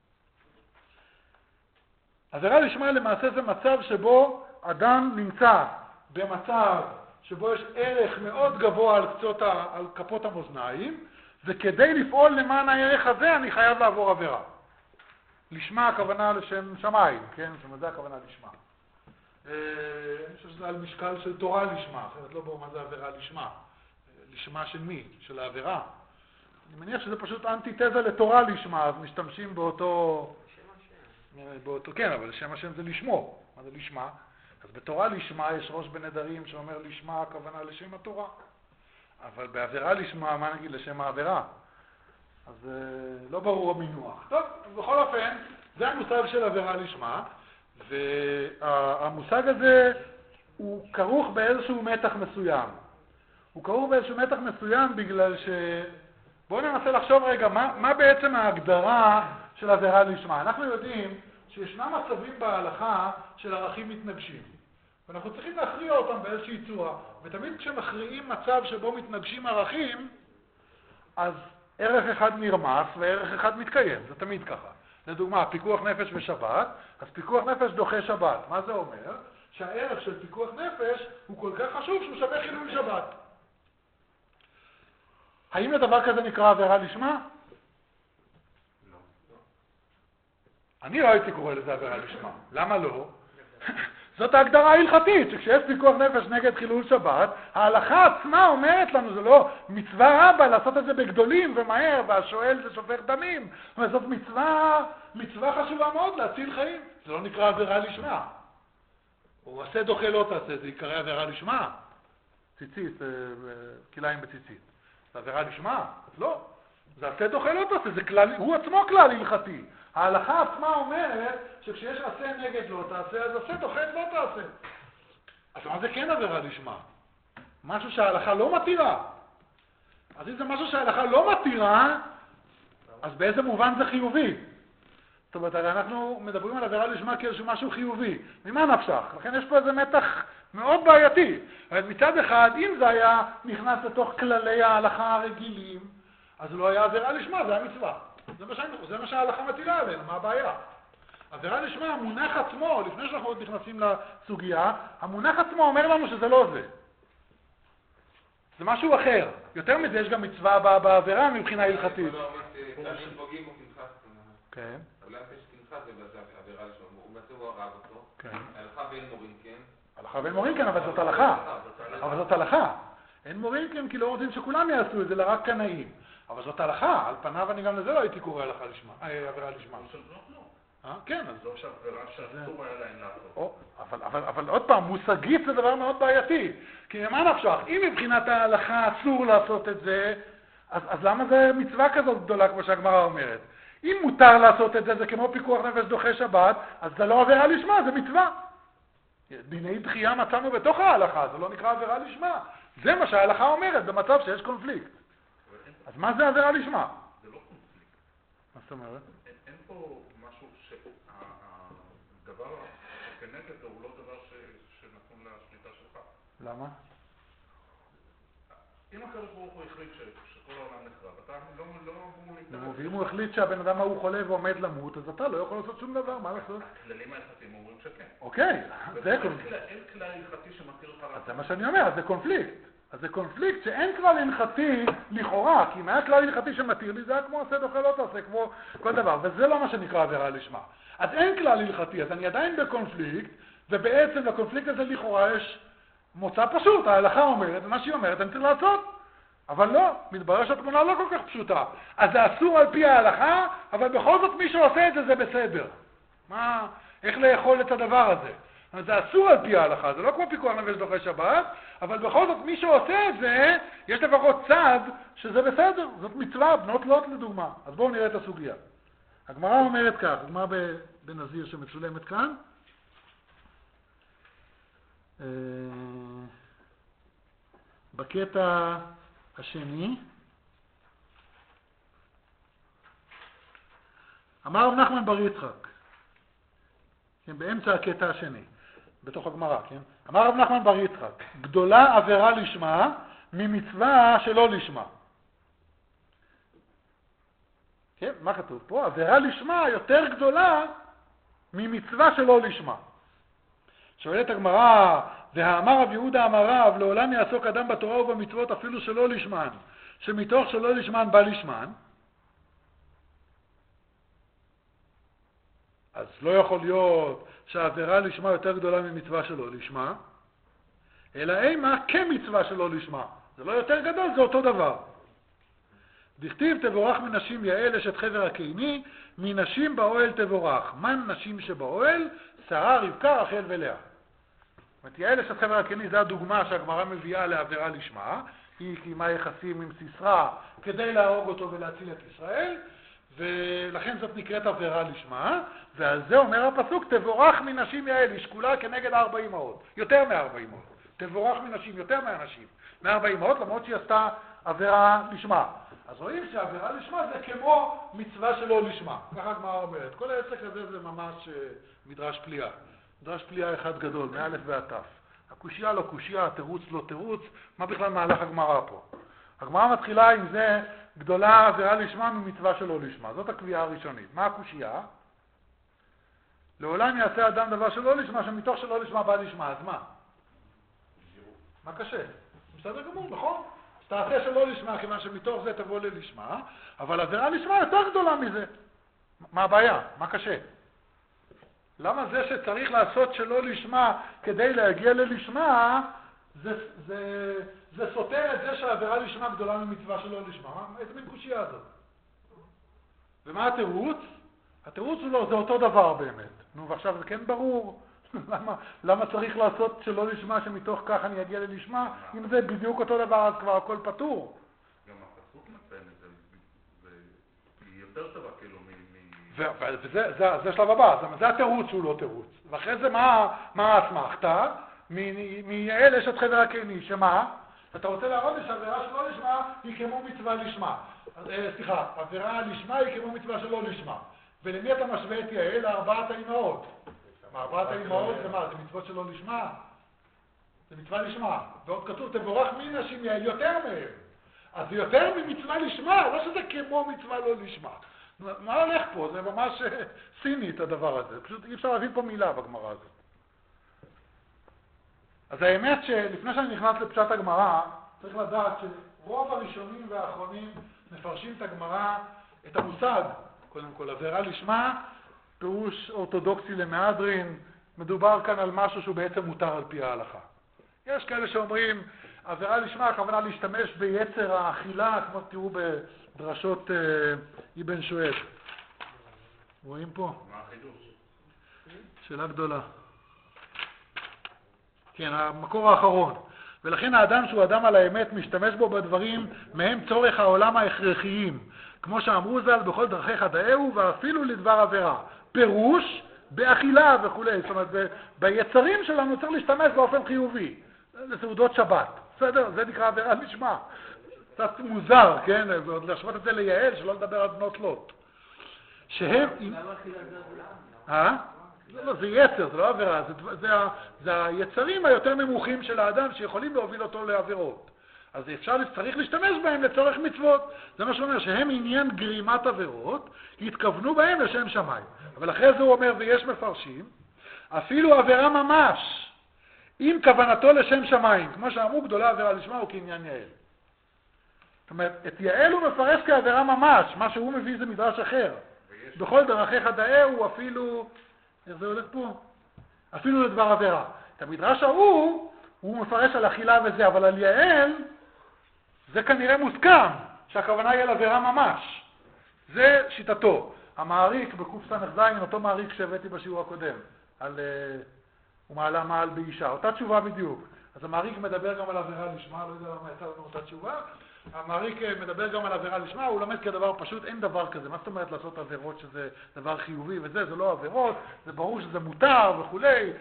עבירה לשמה למעשה זה מצב שבו אדם נמצא במצב שבו יש ערך מאוד גבוה על כפות המאזניים, וכדי לפעול למען הערך הזה אני חייב לעבור עבירה. לשמה הכוונה לשם שמיים, כן? זאת אומרת, זה הכוונה לשמה. אני חושב שזה על משקל של תורה לשמה, אחרת לא ברור מה זה עבירה לשמה. לשמה של מי? של העבירה. אני מניח שזה פשוט אנטיתזה לתורה לשמה, אז משתמשים באותו... כן, אבל שם השם זה לשמו. מה זה לשמה? אז בתורה לשמה יש ראש בנדרים שאומר לשמה הכוונה לשם התורה. אבל בעבירה לשמה, מה נגיד? לשם העבירה. אז לא ברור המינוח. טוב, בכל אופן, זה המושג של עבירה לשמה, והמושג הזה הוא כרוך באיזשהו מתח מסוים. הוא כרוך באיזשהו מתח מסוים בגלל ש... בואו ננסה לחשוב רגע, מה בעצם ההגדרה של עבירה לשמה? אנחנו יודעים שישנם מצבים בהלכה של ערכים מתנגשים. ואנחנו צריכים להכריע אותם באיזושהי צורה. ותמיד כשמכריעים מצב שבו מתנגשים ערכים, אז ערך אחד נרמס וערך אחד מתקיים. זה תמיד ככה. לדוגמה, פיקוח נפש ושבת, אז פיקוח נפש דוחה שבת. מה זה אומר? שהערך של פיקוח נפש הוא כל כך חשוב שהוא שווה חילול שבת. האם לדבר כזה נקרא עבירה לשמה? לא. אני לא הייתי קורא לזה עבירה לשמה. למה לא? זאת ההגדרה ההלכתית, שכשיש פיקוח נפש נגד חילול שבת, ההלכה עצמה אומרת לנו, זה לא מצווה רבה לעשות את זה בגדולים ומהר, והשואל זה שופך דמים. זאת אומרת, זאת מצווה חשובה מאוד להציל חיים. זה לא נקרא עבירה לשמה. או עשה דוחה לא תעשה, זה יקרא עבירה לשמה. ציצית, כליים בציצית. זה עבירה לשמה? לא. זה עשה דוחה לא תעשה, זה כלל, הוא עצמו כלל הלכתי. ההלכה עצמה אומרת שכשיש עשה נגד לא תעשה, אז עשה דוחה לא תעשה. אז מה זה כן עבירה לשמה? משהו שההלכה לא מתירה. אז אם זה משהו שההלכה לא מתירה, אז באיזה מובן זה חיובי? זאת אומרת, הרי אנחנו מדברים על עבירה לשמה כאיזשהו משהו חיובי. ממה נפשך? לכן יש פה איזה מתח מאוד בעייתי. אז מצד אחד, אם זה היה נכנס לתוך כללי ההלכה הרגילים, אז לא היה עבירה לשמה, זה היה מצווה. זה מה שההלכה מטילה עלינו, מה הבעיה? עבירה לשמה, המונח עצמו, לפני שאנחנו עוד נכנסים לסוגיה, המונח עצמו אומר לנו שזה לא זה. זה משהו אחר. יותר מזה, יש גם מצווה בעבירה מבחינה הלכתית. כן. אבל למה יש תמחה זה בעבירה לשמה? הוא בעצם הוא הרג אותו. כן. הלכה ואין מורים כן. הלכה ואין מורים כן, אבל זאת הלכה. אבל זאת הלכה. אין מורים כן, כי לא רוצים שכולם יעשו את זה, אלא רק קנאים. אבל זאת הלכה. על פניו אני גם לזה לא הייתי קורא הלכה לשמה. עבירה לשמה. כן, אז... זו עכשיו עבירה שאסור היה להם לעשות. אבל עוד פעם, מושגית זה דבר מאוד בעייתי. כי מה נפשך? אם מבחינת ההלכה אסור לעשות את זה, אז למה זה מצווה כזאת גדולה כמו שהגמרא אומרת? אם מותר לעשות את זה, זה כמו פיקוח נפש דוחה שבת, אז זה לא עבירה לשמה, זה מצווה. דיני דחייה מצאנו בתוך ההלכה, זה לא נקרא עבירה לשמה. זה מה שההלכה אומרת במצב שיש קונפליקט. אז מה זה עבירה לשמה? זה לא קונפליקט. מה זאת אומרת? אין פה משהו שהדבר שכנגד הוא לא דבר שנתון לשליטה שלך. למה? אם הקדוש ברוך הוא החליט שכל העולם נחרב, אתה לא אמור להתערב. ואם הוא החליט שהבן אדם ההוא חולה ועומד למות, אז אתה לא יכול לעשות שום דבר, מה לעשות? הכללים ההלכתיים אומרים שכן. אוקיי, זה קונפליקט. אין כלל הלכתי שמתיר לך לעשות. אז זה מה שאני אומר, אז זה קונפליקט. אז זה קונפליקט שאין כלל הלכתי לכאורה, כי אם היה כלל הלכתי שמתיר לי, זה היה כמו עשה דוחה לא תעשה, כמו כל דבר, וזה לא מה שנקרא עבירה לשמה. אז אין כלל הלכתי, אז אני עדיין בקונפליקט, ובעצם לקונפליקט הזה לכאורה יש מוצא פשוט, ההלכה אומרת, ומה שהיא אומרת, אני צריך לעשות. אבל לא, מתברר שהתמונה לא כל כך פשוטה. אז זה אסור על פי ההלכה, אבל בכל זאת מי שעושה את זה, זה בסדר. מה, איך לאכול את הדבר הזה? זה אסור על פי ההלכה, זה לא כמו פיקוח נפש דוחה שבת, אבל בכל זאת מי שעושה את זה, יש לפחות צד שזה בסדר, זאת מצווה, בנות לוט לדוגמה. אז בואו נראה את הסוגיה. הגמרא אומרת כך, הגמרא בנזיר שמצולמת כאן, בקטע השני, אמר רב נחמן בר יצחק, כן, באמצע הקטע השני, בתוך הגמרא, כן? אמר רב נחמן בר יצחק, גדולה עבירה לשמה ממצווה שלא לשמה. כן, מה כתוב פה? עבירה לשמה יותר גדולה ממצווה שלא לשמה. שואלת הגמרא, והאמר רב יהודה אמר רב, לעולם יעסוק אדם בתורה ובמצוות אפילו שלא לשמן, שמתוך שלא לשמן בא לשמן. אז לא יכול להיות שהעבירה לשמה יותר גדולה ממצווה שלא לשמה, אלא אימה כמצווה שלא לשמה. זה לא יותר גדול, זה אותו דבר. דכתיב תבורך מנשים יעל אשת חבר הקיני, מנשים באוהל תבורך. מן נשים שבאוהל? שרה, רבקה, רחל ולאה. זאת אומרת, יעל אשת חבר הקיני זה הדוגמה שהגמרא מביאה לעבירה לשמה. היא קיימה יחסים עם סיסרא כדי להרוג אותו ולהציל את ישראל, ולכן זאת נקראת עבירה לשמה, ועל זה אומר הפסוק, תבורך מנשים יעל, היא שקולה כנגד 40 אמהות, יותר מ-40 אמהות. תבורך מנשים, יותר מהנשים, 40 אמהות, למרות שהיא עשתה עבירה לשמה. אז רואים שהעבירה לשמה זה כמו מצווה שלא לשמה. ככה הגמרא אומרת. כל העסק הזה זה ממש מדרש פליאה. מדרש פליאה אחד גדול, מאלף ועד תף. הקושיה לא קושיה, תירוץ לא תירוץ, מה בכלל מהלך הגמרא פה? הגמרא מתחילה עם זה, גדולה עבירה לשמה ממצווה שלא לשמה. זאת הקביעה הראשונית. מה הקושיה? לעולם יעשה אדם דבר שלא לשמה, שמתוך שלא לשמה בא לשמה. אז מה? מה קשה? בסדר גמור, נכון? תעשה שלא לשמה, כיוון שמתוך זה תבוא ללשמה, אבל עבירה לשמה יותר גדולה מזה. מה הבעיה? מה קשה? למה זה שצריך לעשות שלא לשמה כדי להגיע ללשמה, זה סותר את זה שהעבירה לשמה גדולה ממצווה שלא לשמה? איזה מין קושיה הזאת? ומה התירוץ? התירוץ הוא לא, זה אותו דבר באמת. נו, ועכשיו זה כן ברור. למה צריך לעשות שלא לשמה שמתוך כך אני אגיע ללשמה? אם זה בדיוק אותו דבר, אז כבר הכל פתור. גם הפסוק מציין את זה, היא יותר טובה כאילו וזה שלב הבא, זה התירוץ שהוא לא תירוץ. ואחרי זה מה האסמכתא? מיעל אשת חבר הקיני, שמה? אתה רוצה להראות לי שעבירה שלא לשמה היא כמו מצווה לשמה. סליחה, עבירה לשמה היא כמו מצווה שלא לשמה. ולמי אתה משווה את יעל? לארבעת האימהות. ארבעת האימהות זה מה? זה מצוות שלא לשמה? זה מצווה לשמה. ועוד כתוב, תבורך מנשים יעל יותר מהם. אז זה יותר ממצווה לשמה, לא שזה כמו מצווה לא לשמה. מה הולך פה? זה ממש סיני את הדבר הזה. פשוט אי אפשר להבין פה מילה בגמרא הזאת. אז האמת שלפני שאני נכנס לפשט הגמרא, צריך לדעת שרוב הראשונים והאחרונים מפרשים את הגמרא, את המושג, קודם כל, עבירה לשמה, פירוש אורתודוקסי למהדרין, מדובר כאן על משהו שהוא בעצם מותר על פי ההלכה. יש כאלה שאומרים, עבירה לשמה, הכוונה להשתמש ביצר האכילה, כמו תראו בדרשות אבן שואל. רואים פה? מה החידוש? שאלה גדולה. כן, המקור האחרון. ולכן האדם שהוא אדם על האמת משתמש בו בדברים מהם צורך העולם ההכרחיים. כמו שאמרו ז"ל, בכל דרכיך דאהו ואפילו לדבר עבירה. פירוש באכילה וכו'. זאת אומרת, ביצרים שלנו צריך להשתמש באופן חיובי. לסעודות שבת. בסדר? זה נקרא עבירה לשמה. קצת מוזר, כן? ועוד להשוות את זה ליעל, שלא לדבר על בנות לוט. שהם... למה אכילה זה עבירה? לא, זה יצר, זה לא עבירה, זה היצרים היותר נמוכים של האדם שיכולים להוביל אותו לעבירות. אז צריך להשתמש בהם לצורך מצוות. זה מה שאומר, שהם עניין גרימת עבירות, התכוונו בהם לשם שמיים. אבל אחרי זה הוא אומר, ויש מפרשים, אפילו עבירה ממש, עם כוונתו לשם שמיים, כמו שאמרו, גדולה עבירה לשמה הוא כעניין יעל. זאת אומרת, את יעל הוא מפרש כעבירה ממש, מה שהוא מביא זה מדרש אחר. בכל דרכיך דאהו אפילו... איך זה הולך פה? אפילו לדבר עבירה. את המדרש הוא מפרש על אכילה וזה, אבל על יעל זה כנראה מוסכם, שהכוונה היא על עבירה ממש. זה שיטתו. המעריק בקוף ס"ז, אותו מעריק שהבאתי בשיעור הקודם, הוא מעלה מעל באישה. אותה תשובה בדיוק. אז המעריק מדבר גם על עבירה לשמה, לא יודע למה יצא לנו אותה תשובה. המעריק מדבר גם על עבירה לשמה, הוא לומד כדבר פשוט, אין דבר כזה. מה זאת אומרת לעשות עבירות שזה דבר חיובי וזה, זה לא עבירות, זה ברור שזה מותר וכולי.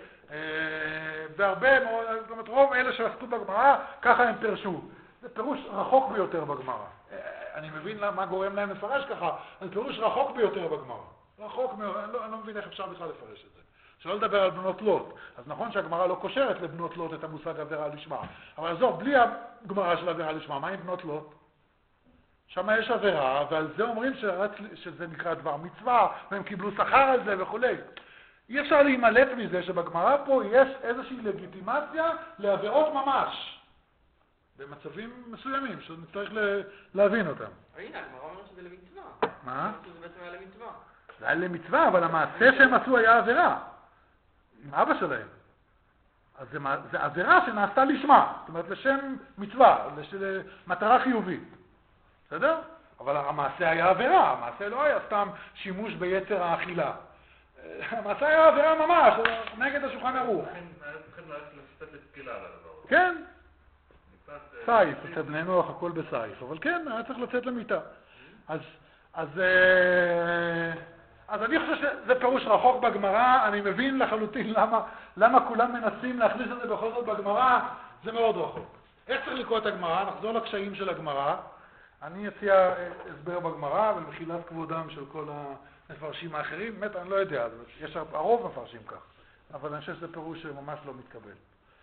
והרבה מאוד, זאת אומרת, רוב אלה שעסקו בגמרא, ככה הם פרשו. זה פירוש רחוק ביותר בגמרא. אני מבין מה גורם להם לפרש ככה, זה פירוש רחוק ביותר בגמרא. רחוק מאוד, אני לא מבין איך אפשר בכלל לפרש את זה. שלא לדבר על בנות לוט. אז נכון שהגמרא לא קושרת לבנות לוט את המושג עבירה לשמה. אבל עזוב, בלי הגמרא של עבירה לשמה, מה עם בנות לוט? שם יש עבירה, ועל זה אומרים שזה נקרא דבר מצווה, והם קיבלו שכר על זה וכו'. אי אפשר להימלט מזה שבגמרא פה יש איזושהי לגיטימציה לעבירות ממש. במצבים מסוימים, שצריך להבין אותם. הנה, הגמרא אומר שזה למצווה. מה? זה בעצם היה למצווה. זה היה למצווה, אבל המעשה שהם עשו היה עבירה. עם אבא שלהם. אז זה עבירה שנעשתה לשמה, זאת אומרת לשם מצווה, למטרה חיובית. בסדר? אבל המעשה היה עבירה, המעשה לא היה סתם שימוש ביצר האכילה. המעשה היה עבירה ממש, נגד השולחן ערוך. צריכים לצאת לתפילה על הדבר הזה. כן. סייף, אצל בני נוח הכל בסייף, אבל כן, היה צריך לצאת למיטה. אז אני חושב שזה פירוש רחוק בגמרא, אני מבין לחלוטין למה כולם מנסים להכניס את זה בכל זאת בגמרא, זה מאוד רחוק. איך צריך לקרוא את הגמרא? נחזור לקשיים של הגמרא. אני אציע הסבר בגמרא ובחילת כבודם של כל המפרשים האחרים, באמת אני לא יודע, יש הרוב מפרשים כך, אבל אני חושב שזה פירוש שממש לא מתקבל.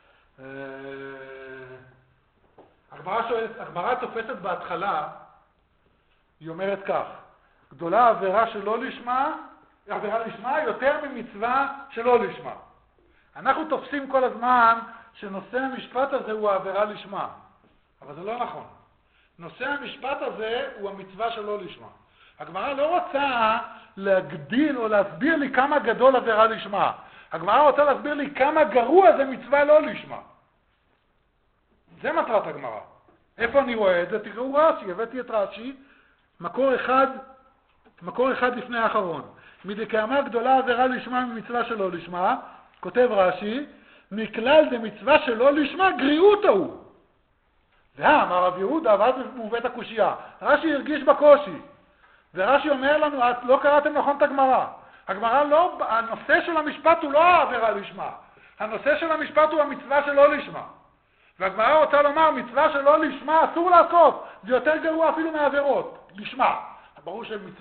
הגמרא תופסת בהתחלה, היא אומרת כך, גדולה עבירה שלא לשמה, עבירה לשמה יותר ממצווה שלא לשמה. אנחנו תופסים כל הזמן שנושא המשפט הזה הוא העבירה לשמה, אבל זה לא נכון. נושא המשפט הזה הוא המצווה שלא לשמה. הגמרא לא רוצה להגדיל או להסביר לי כמה גדול עבירה לשמה. הגמרא רוצה להסביר לי כמה גרוע זה מצווה לא לשמה. זה מטרת הגמרא. איפה אני רואה את זה? תראו רש"י, הבאתי את רש"י, מקור אחד לפני האחרון. מדכאמר גדולה עבירה לשמה ממצווה שלא לשמה, כותב רש"י, מכלל דמצווה שלא לשמה גריעותא הוא. אמר רב יהודה, ואז מובאת הקושייה. רש"י הרגיש בקושי. ורש"י אומר לנו, לא קראתם נכון את הגמרא. הגמרא לא, הנושא של המשפט הוא לא העבירה לשמה. הנושא של המשפט הוא המצווה שלא לשמה. והגמרא רוצה לומר, מצווה שלא לשמה אסור לעשות, זה יותר גרוע אפילו מעבירות, לשמה. ברור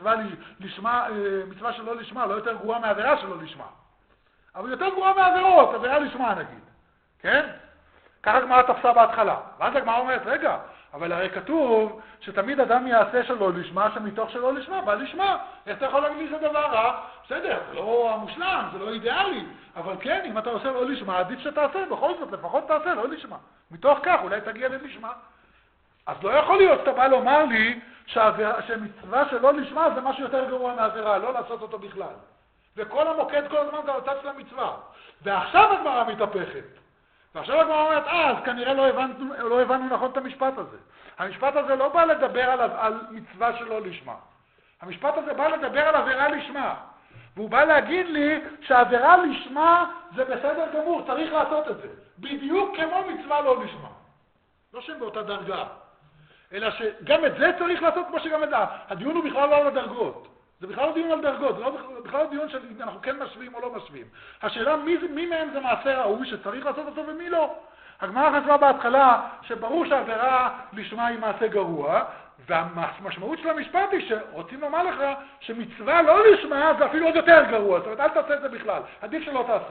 מצווה שלא לשמה לא יותר גרועה מעבירה שלא לשמה. אבל יותר גרועה מעבירות, עבירה לשמה נגיד. כן? ככה הגמרא תפסה בהתחלה. ואז הגמרא אומרת, רגע, אבל הרי כתוב שתמיד אדם יעשה שלא לשמה, שמתוך שלא לשמה, בא לשמה. איך אתה יכול להגיד לי שזה דבר רע? בסדר, זה לא המושלם, זה לא אידיאלי. אבל כן, אם אתה עושה לא לשמה, עדיף שתעשה, בכל זאת, לפחות תעשה לא לשמה. מתוך כך, אולי תגיע ללשמה. אז לא יכול להיות שאתה בא לומר לי שמצווה שלא לשמה זה משהו יותר גרוע מעבירה, לא לעשות אותו בכלל. וכל המוקד כל הזמן זה הצד של המצווה. ועכשיו הגמרא מתהפכת. ועכשיו הגמרא אומרת, אז כנראה לא הבנו נכון את המשפט הזה. המשפט הזה לא בא לדבר על מצווה שלא לשמה. המשפט הזה בא לדבר על עבירה לשמה. והוא בא להגיד לי שעבירה לשמה זה בסדר גמור, צריך לעשות את זה. בדיוק כמו מצווה לא לשמה. לא שהם באותה דרגה. אלא שגם את זה צריך לעשות כמו שגם את זה. הדיון הוא בכלל לא על הדרגות. זה בכלל לא דיון על דרגות, זה בכלל לא דיון שאנחנו כן משווים או לא משווים. השאלה מי מהם זה מעשה ראוי שצריך לעשות אותו ומי לא. הגמרא חשבה בהתחלה שברור שהעבירה לשמה היא מעשה גרוע, והמשמעות של המשפט היא שרוצים לומר לך שמצווה לא לשמה זה אפילו עוד יותר גרוע. זאת אומרת, אל תעשה את זה בכלל, עדיף שלא תעשה.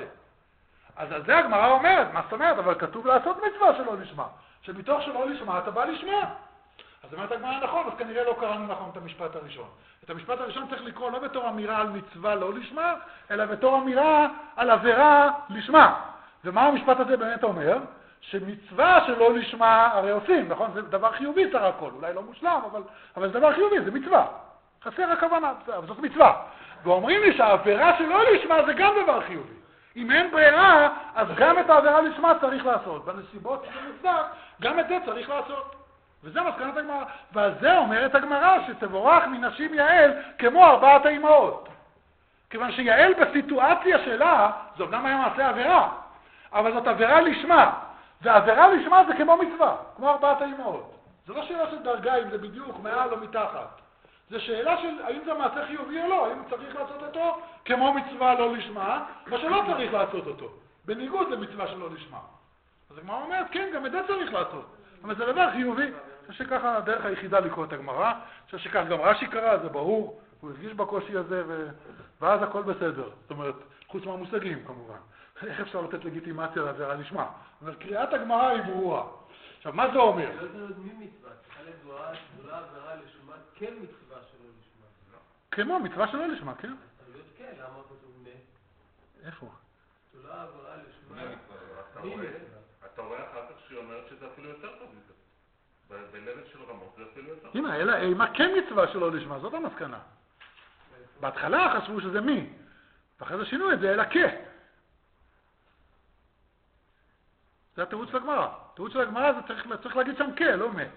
אז על זה הגמרא אומרת, מה זאת אומרת? אבל כתוב לעשות מצווה שלא לשמה. שמתוך שלא לשמה אתה בא לשמה. אז אומרת הגמרא נכון, אז כנראה לא קראנו נכון את המשפט הראשון. את המשפט הראשון צריך לקרוא לא בתור אמירה על מצווה לא לשמה, אלא בתור אמירה על עבירה לשמה. ומה המשפט הזה באמת אומר? שמצווה שלא לשמה הרי עושים, נכון? זה דבר חיובי סך הכל, אולי לא מושלם, אבל זה דבר חיובי, זה מצווה. חסר הכוונה, אבל זאת מצווה. ואומרים לי שהעבירה שלא לשמה זה גם דבר חיובי. אם אין ברירה, אז גם את העבירה לשמה צריך לעשות. בנסיבות שזה מוצדק, גם את זה צריך לעשות. וזה מסקנת הגמרא. ועל זה אומרת הגמרא שתבורך מנשים יעל כמו 4 האימהות. כיוון שיעל בסיטואציה שלה, זה אומנם היה מעשה עבירה, אבל זאת עבירה לשמה. והעבירה לשמה זה כמו מצווה, כמו 4 האימהות. זה לא שאלה של דרגה, אם זה בדיוק מעל או מתחת. זה שאלה של האם זה מעשה חיובי או לא, האם צריך לעשות אותו כמו מצווה לא לשמה, או שלא צריך לעשות אותו, בניגוד למצווה שלא לשמה. אז הגמרא אומרת, כן, גם את זה צריך לעשות. אבל זה דבר חיובי. אני חושב שככה הדרך היחידה לקרוא את הגמרא, אני חושב שכך גם רש"י קרא, זה ברור, הוא הרגיש בקושי הזה, ואז הכל בסדר. זאת אומרת, חוץ מהמושגים כמובן. איך אפשר לתת לגיטימציה לעבירה לשמה? אבל קריאת הגמרא היא ברורה. עכשיו, מה זה אומר? זה לא תלוי מי מצווה, צריכה לגבורה עבירה לשמה, כן מצווה שלא לשמה. כמו מצווה שלא לשמה, כן? תלויות כן, למה כתוב מת? איפה? תלויה עבירה לשמה, מי מצווה? אתה רואה אחר כך שהיא אומרת שזה אפילו יותר טוב מזה. בלבל של רמות זה אפילו יותר טוב. הנה, אלא מה כן מצווה שלא לשמה, זאת המסקנה. בהתחלה חשבו שזה מי, ואחרי זה שינו את זה, אלא זה התירוץ של הגמרא. התירוץ של הגמרא זה צריך להגיד שם לא מי.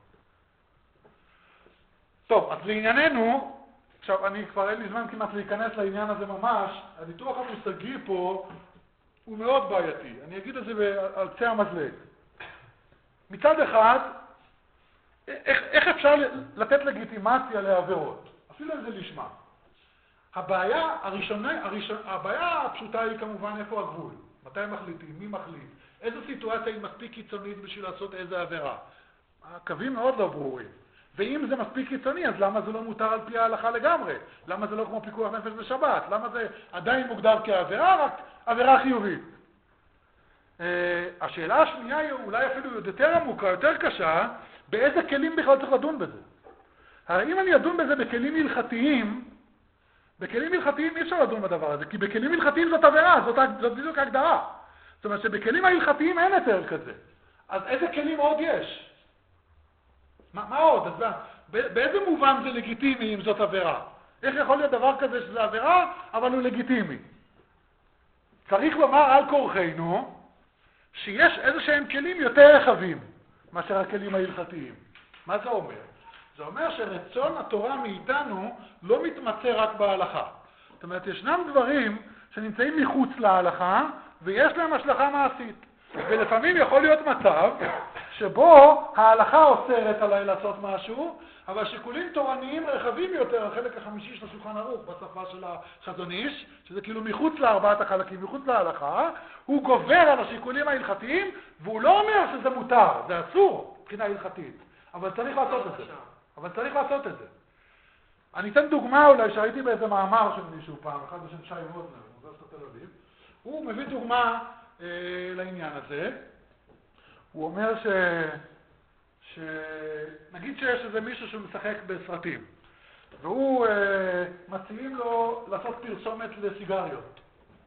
טוב, אז לענייננו, עכשיו אני כבר אין לי זמן כמעט להיכנס לעניין הזה ממש, הניתוח המושגי פה הוא מאוד בעייתי. אני אגיד את זה על קצה המזלג. מצד אחד, איך אפשר לתת לגיטימציה לעבירות? אפילו אם זה לשמה. הבעיה הפשוטה היא כמובן איפה הגבול. מתי מחליטים? מי מחליט? איזו סיטואציה היא מספיק קיצונית בשביל לעשות איזה עבירה? הקווים מאוד לא ברורים. ואם זה מספיק קיצוני, אז למה זה לא מותר על פי ההלכה לגמרי? למה זה לא כמו פיקוח נפש בשבת? למה זה עדיין מוגדר כעבירה, רק עבירה חיובית? השאלה השנייה היא אולי אפילו יותר עמוקה, יותר קשה, באיזה כלים בכלל צריך לדון בזה? הרי אם אני אדון בזה בכלים הלכתיים אי אפשר לדון בדבר הזה, כי בכלים הלכתיים זאת עבירה, זאת בדיוק ההגדרה. זאת אומרת שבכלים ההלכתיים אין יותר כזה. אז איזה כלים עוד יש? מה עוד? אז באיזה מובן זה לגיטימי אם זאת עבירה? איך יכול להיות דבר כזה שזה עבירה, אבל הוא לגיטימי? צריך לומר על כורחנו שיש איזה שהם כלים יותר רחבים מאשר הכלים ההלכתיים. מה זה אומר? זה אומר שרצון התורה מאיתנו לא מתמצא רק בהלכה. זאת אומרת, ישנם דברים שנמצאים מחוץ להלכה ויש להם השלכה מעשית. ולפעמים יכול להיות מצב שבו ההלכה אוסרת עליי לעשות משהו, אבל שיקולים תורניים רחבים יותר, החלק החמישי של השולחן ערוך בשפה של החזון איש, שזה כאילו מחוץ לארבעת החלקים, מחוץ להלכה, הוא גובר על השיקולים ההלכתיים, והוא לא אומר שזה מותר, זה אסור מבחינה הלכתית, אבל צריך לעשות את זה. אני אתן דוגמה אולי שראיתי באיזה מאמר של מישהו פעם, אחד בשם שי וודנר, מאוניברסיטת תל אביב, הוא מביא דוגמה לעניין הזה. הוא אומר נגיד שיש איזה מישהו שמשחק בסרטים, והוא מציעים לו לעשות פרסומת לסיגריות.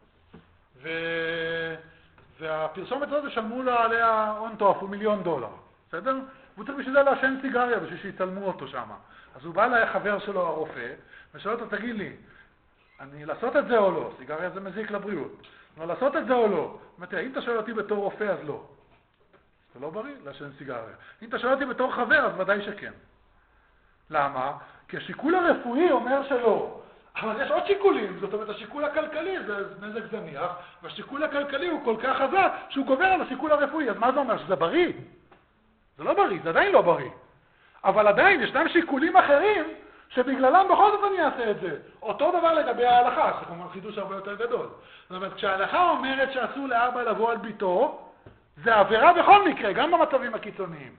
והפרסומת הזאת שלמו לו עליה הון טוב, הוא $1,000,000, בסדר? והוא צריך בשביל זה לעשן סיגריה, בשביל שיצלמו אותו שם. אז הוא בא לחבר שלו הרופא, ושואל אותו, תגיד לי, אני לעשות את זה או לא? סיגריה זה מזיק לבריאות. אבל לעשות את זה או לא? אם אתה שואל אותי בתור רופא, אז לא. זה לא בריא לעשן סיגריה. אם אתה שואל אותי בתור חבר, אז ודאי שכן. למה? כי השיקול הרפואי אומר שלא. אבל יש עוד שיקולים, זאת אומרת, השיקול הכלכלי זה נזק זניח, והשיקול הכלכלי הוא כל כך חזק שהוא גובר על השיקול הרפואי. אז מה זה אומר? שזה בריא? זה לא בריא, זה עדיין לא בריא. אבל עדיין ישנם שיקולים אחרים שבגללם בכל זאת אני אעשה את זה. אותו דבר לגבי ההלכה, זה כמובן חידוש הרבה יותר גדול. זאת אומרת, כשההלכה אומרת שאסור לאבא לבוא על ביתו, זה עבירה בכל מקרה, גם במצבים הקיצוניים.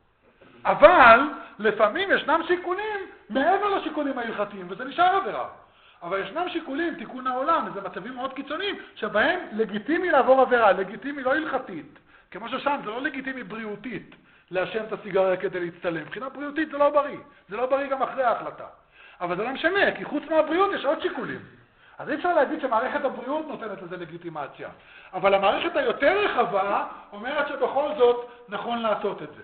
אבל לפעמים ישנם שיקולים מעבר לשיקולים ההלכתיים, וזה נשאר עבירה. אבל ישנם שיקולים, תיקון העולם, זה מצבים מאוד קיצוניים, שבהם לגיטימי לעבור עבירה, לגיטימי לא הלכתית. כמו ששם, זה לא לגיטימי בריאותית לעשן את הסיגריה כדי להצטלם. מבחינה בריאותית זה לא בריא. זה לא בריא גם אחרי ההחלטה. אבל זה לא משנה, כי חוץ מהבריאות יש עוד שיקולים. אז אי אפשר להגיד שמערכת הבריאות נותנת לזה לגיטימציה. אבל המערכת היותר רחבה אומרת שבכל זאת נכון לעשות את זה.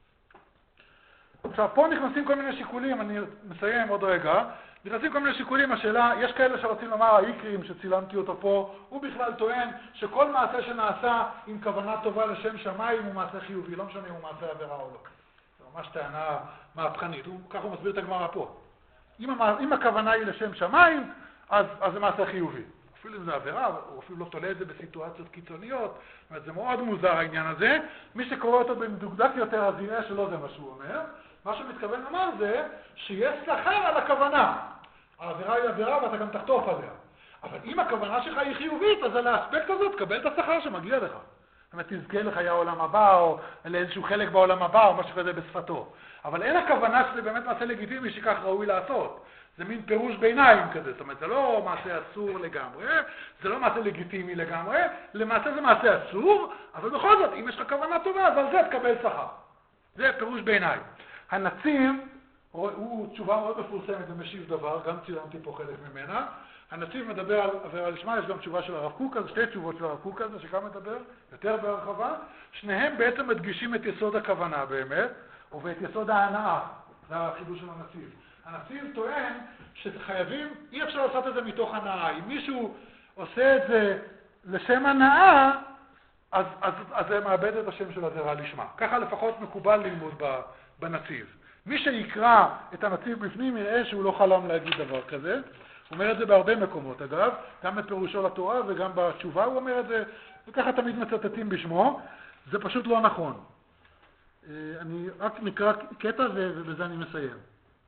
עכשיו, פה נכנסים כל מיני שיקולים, אני מסיים עוד רגע. נכנסים כל מיני שיקולים, השאלה, יש כאלה שרוצים לומר, האיקרים שצילמתי אותו פה, הוא בכלל טוען שכל מעשה שנעשה עם כוונה טובה לשם שמיים הוא מעשה חיובי, לא משנה אם הוא מעשה עבירה או לא. זה ממש טענה מהפכנית, ככה הוא מסביר את הגמרא פה. אם הכוונה היא לשם שמיים, אז זה מעשה חיובי. אפילו אם זה עבירה, הוא אפילו לא תולה את זה בסיטואציות קיצוניות, זאת אומרת, זה מאוד מוזר העניין הזה. מי שקורא אותו במדוקדק יותר, אז יראה שלא זה מה שהוא אומר. מה שמתכוון לומר זה שיש שכר על הכוונה. העבירה היא עבירה ואתה גם תחטוף עליה. אבל אם הכוונה שלך היא חיובית, אז על האספקט הזאת תקבל את השכר שמגיע לך. זאת אומרת, תזכה לחיי העולם הבא, או לאיזשהו חלק בעולם הבא, או משהו כזה בשפתו. אבל אין הכוונה שזה באמת מעשה לגיטימי שכך ראוי לעשות. זה מין פירוש ביניים כזה. זאת אומרת, זה לא מעשה אסור לגמרי, זה לא מעשה לגיטימי לגמרי, למעשה זה מעשה אסור, אבל בכל זאת, אם יש לך כוונה טובה, אז על זה תקבל שכר. זה פירוש ביניים. הנציב, הוא תשובה מאוד מפורסמת ומשיב דבר, גם צילמתי פה חלק ממנה. הנציב מדבר על עבירה לשמה, יש גם תשובה של הרב קוק, שתי תשובות של הרב קוק, שגם מדבר יותר בהרחבה. שניהם בעצם מדגישים את יסוד הכוונה באמת, ואת יסוד ההנאה, זה החידוש של הנציב. הנציב טוען שחייבים, אי אפשר לעשות את זה מתוך הנאה. אם מישהו עושה את זה לשם הנאה, אז זה מאבד את השם של עבירה לשמה. ככה לפחות מקובל ללמוד בנציב. מי שיקרא את הנציב בפנים יראה שהוא לא חלם להגיד דבר כזה. הוא אומר את זה בהרבה מקומות, אגב, גם בפירושו לתורה וגם בתשובה הוא אומר את זה, וככה תמיד מצטטים בשמו. זה פשוט לא נכון. אני רק נקרא קטע ובזה אני מסיים.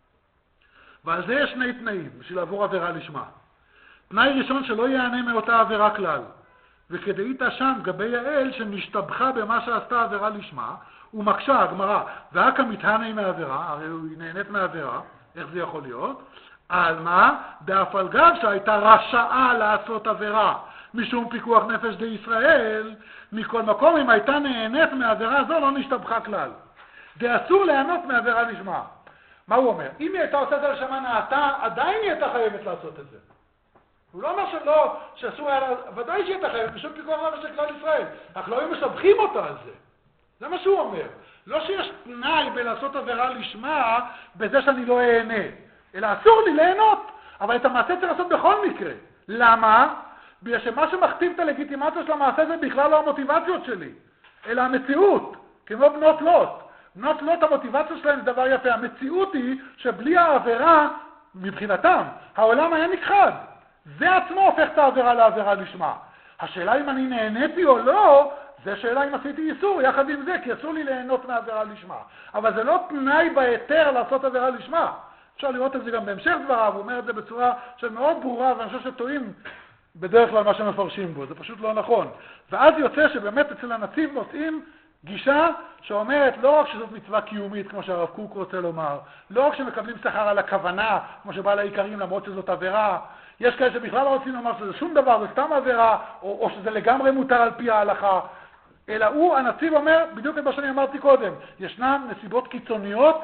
ועל זה יש שני תנאים בשביל לעבור עבירה לשמה. תנאי ראשון שלא יענה מאותה עבירה כלל. וכדאית שם גבי האל שנשתבחה במה שעשתה עבירה לשמה, ומקשה הגמרא, והקה מתהנה מהעבירה, הרי היא נהנית מהעבירה, איך זה יכול להיות? על מה? דאף על גב שהייתה רשעה לעשות עבירה, משום פיקוח נפש די ישראל, מכל מקום אם הייתה נהנית מהעבירה זו לא נשתבחה כלל. זה אסור ליהנות מהעבירה לשמה. מה הוא אומר? אם היא הייתה עושה את זה לשם הנאתה, עדיין היא הייתה חייבת לעשות את זה. הוא לא אומר שלא, שאסור היה, ודאי שהיא הייתה חייבת, משום פיקוח נפש של כלל ישראל, אך לא היו משבחים אותה על זה. זה מה שהוא אומר. לא שיש תנאי בלעשות עבירה לשמה בזה שאני לא אהנה, אלא אסור לי ליהנות, אבל את המעשה צריך לעשות בכל מקרה. למה? בגלל שמה שמכתיב את הלגיטימציה של המעשה זה בכלל לא המוטיבציות שלי, אלא המציאות, כמו בנות לוט. בנות לוט המוטיבציה שלהם זה דבר יפה. המציאות היא שבלי העבירה, מבחינתם, העולם היה נכחד. זה עצמו הופך את העבירה לעבירה לשמה. השאלה אם אני נהניתי או לא, זה שאלה אם עשיתי איסור יחד עם זה, כי אסור לי ליהנות מעבירה לשמה. אבל זה לא תנאי בהיתר לעשות עבירה לשמה. אפשר לראות את זה גם בהמשך דבריו, הוא אומר את זה בצורה שמאוד ברורה, ואני חושב שטועים בדרך כלל מה שמפרשים בו, זה פשוט לא נכון. ואז יוצא שבאמת אצל הנציב מוצאים גישה שאומרת לא רק שזאת מצווה קיומית, כמו שהרב קוק רוצה לומר, לא רק שמקבלים שכר על הכוונה, כמו שבעל העיקרים, למרות שזאת עבירה, יש כאלה שבכלל לא רוצים לומר שזה שום דבר, זה סתם עבירה, או שזה לגמרי מותר על פי ההלכה, אלא הנציב אומר בדיוק את מה שאני אמרתי קודם, ישנן נסיבות קיצוניות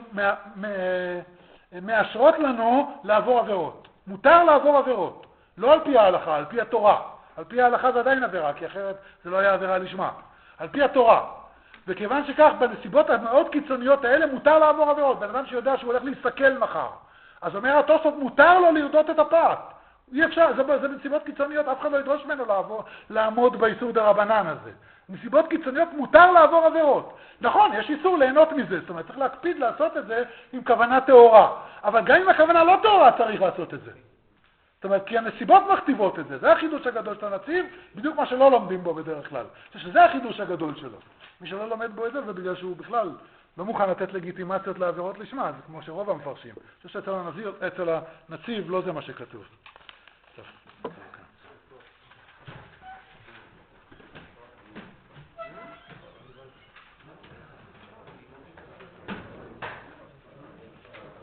שמאשרות לנו לעבור עבירות. מותר לעבור עבירות, לא על פי ההלכה, על פי התורה. על פי ההלכה זה עדיין עבירה, כי אחרת זה לא היה עבירה לשמה. על פי התורה. וכיוון שכך, בנסיבות המאוד קיצוניות האלה מותר לעבור עבירות. בן אדם שיודע שהוא הולך להסתכל מחר. אז אומר התוספות, מותר לו לרדות את הפת. אי אפשר, זה בנסיבות קיצוניות, אף אחד לא ידרוש ממנו לעמוד באיסור דרבנן הזה. בנסיבות קיצוניות מותר לעבור עבירות. נכון, יש איסור ליהנות מזה, זאת אומרת, צריך להקפיד לעשות את זה עם כוונה טהורה. אבל גם אם הכוונה לא טהורה צריך לעשות את זה. זאת אומרת, כי הנסיבות מכתיבות את זה. זה החידוש הגדול של הנציב, בדיוק מה שלא לומדים בו בדרך כלל. שזה החידוש הגדול שלו. מי שלא לומד בו את זה, זה בגלל שהוא בכלל לא מוכן לתת לגיטימציות לעבירות לשמה, זה כמו שרוב המפרשים. אני חושב שאצל הנציב לא זה מה שכתוב.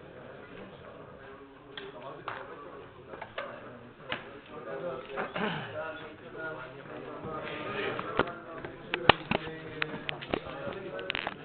טוב.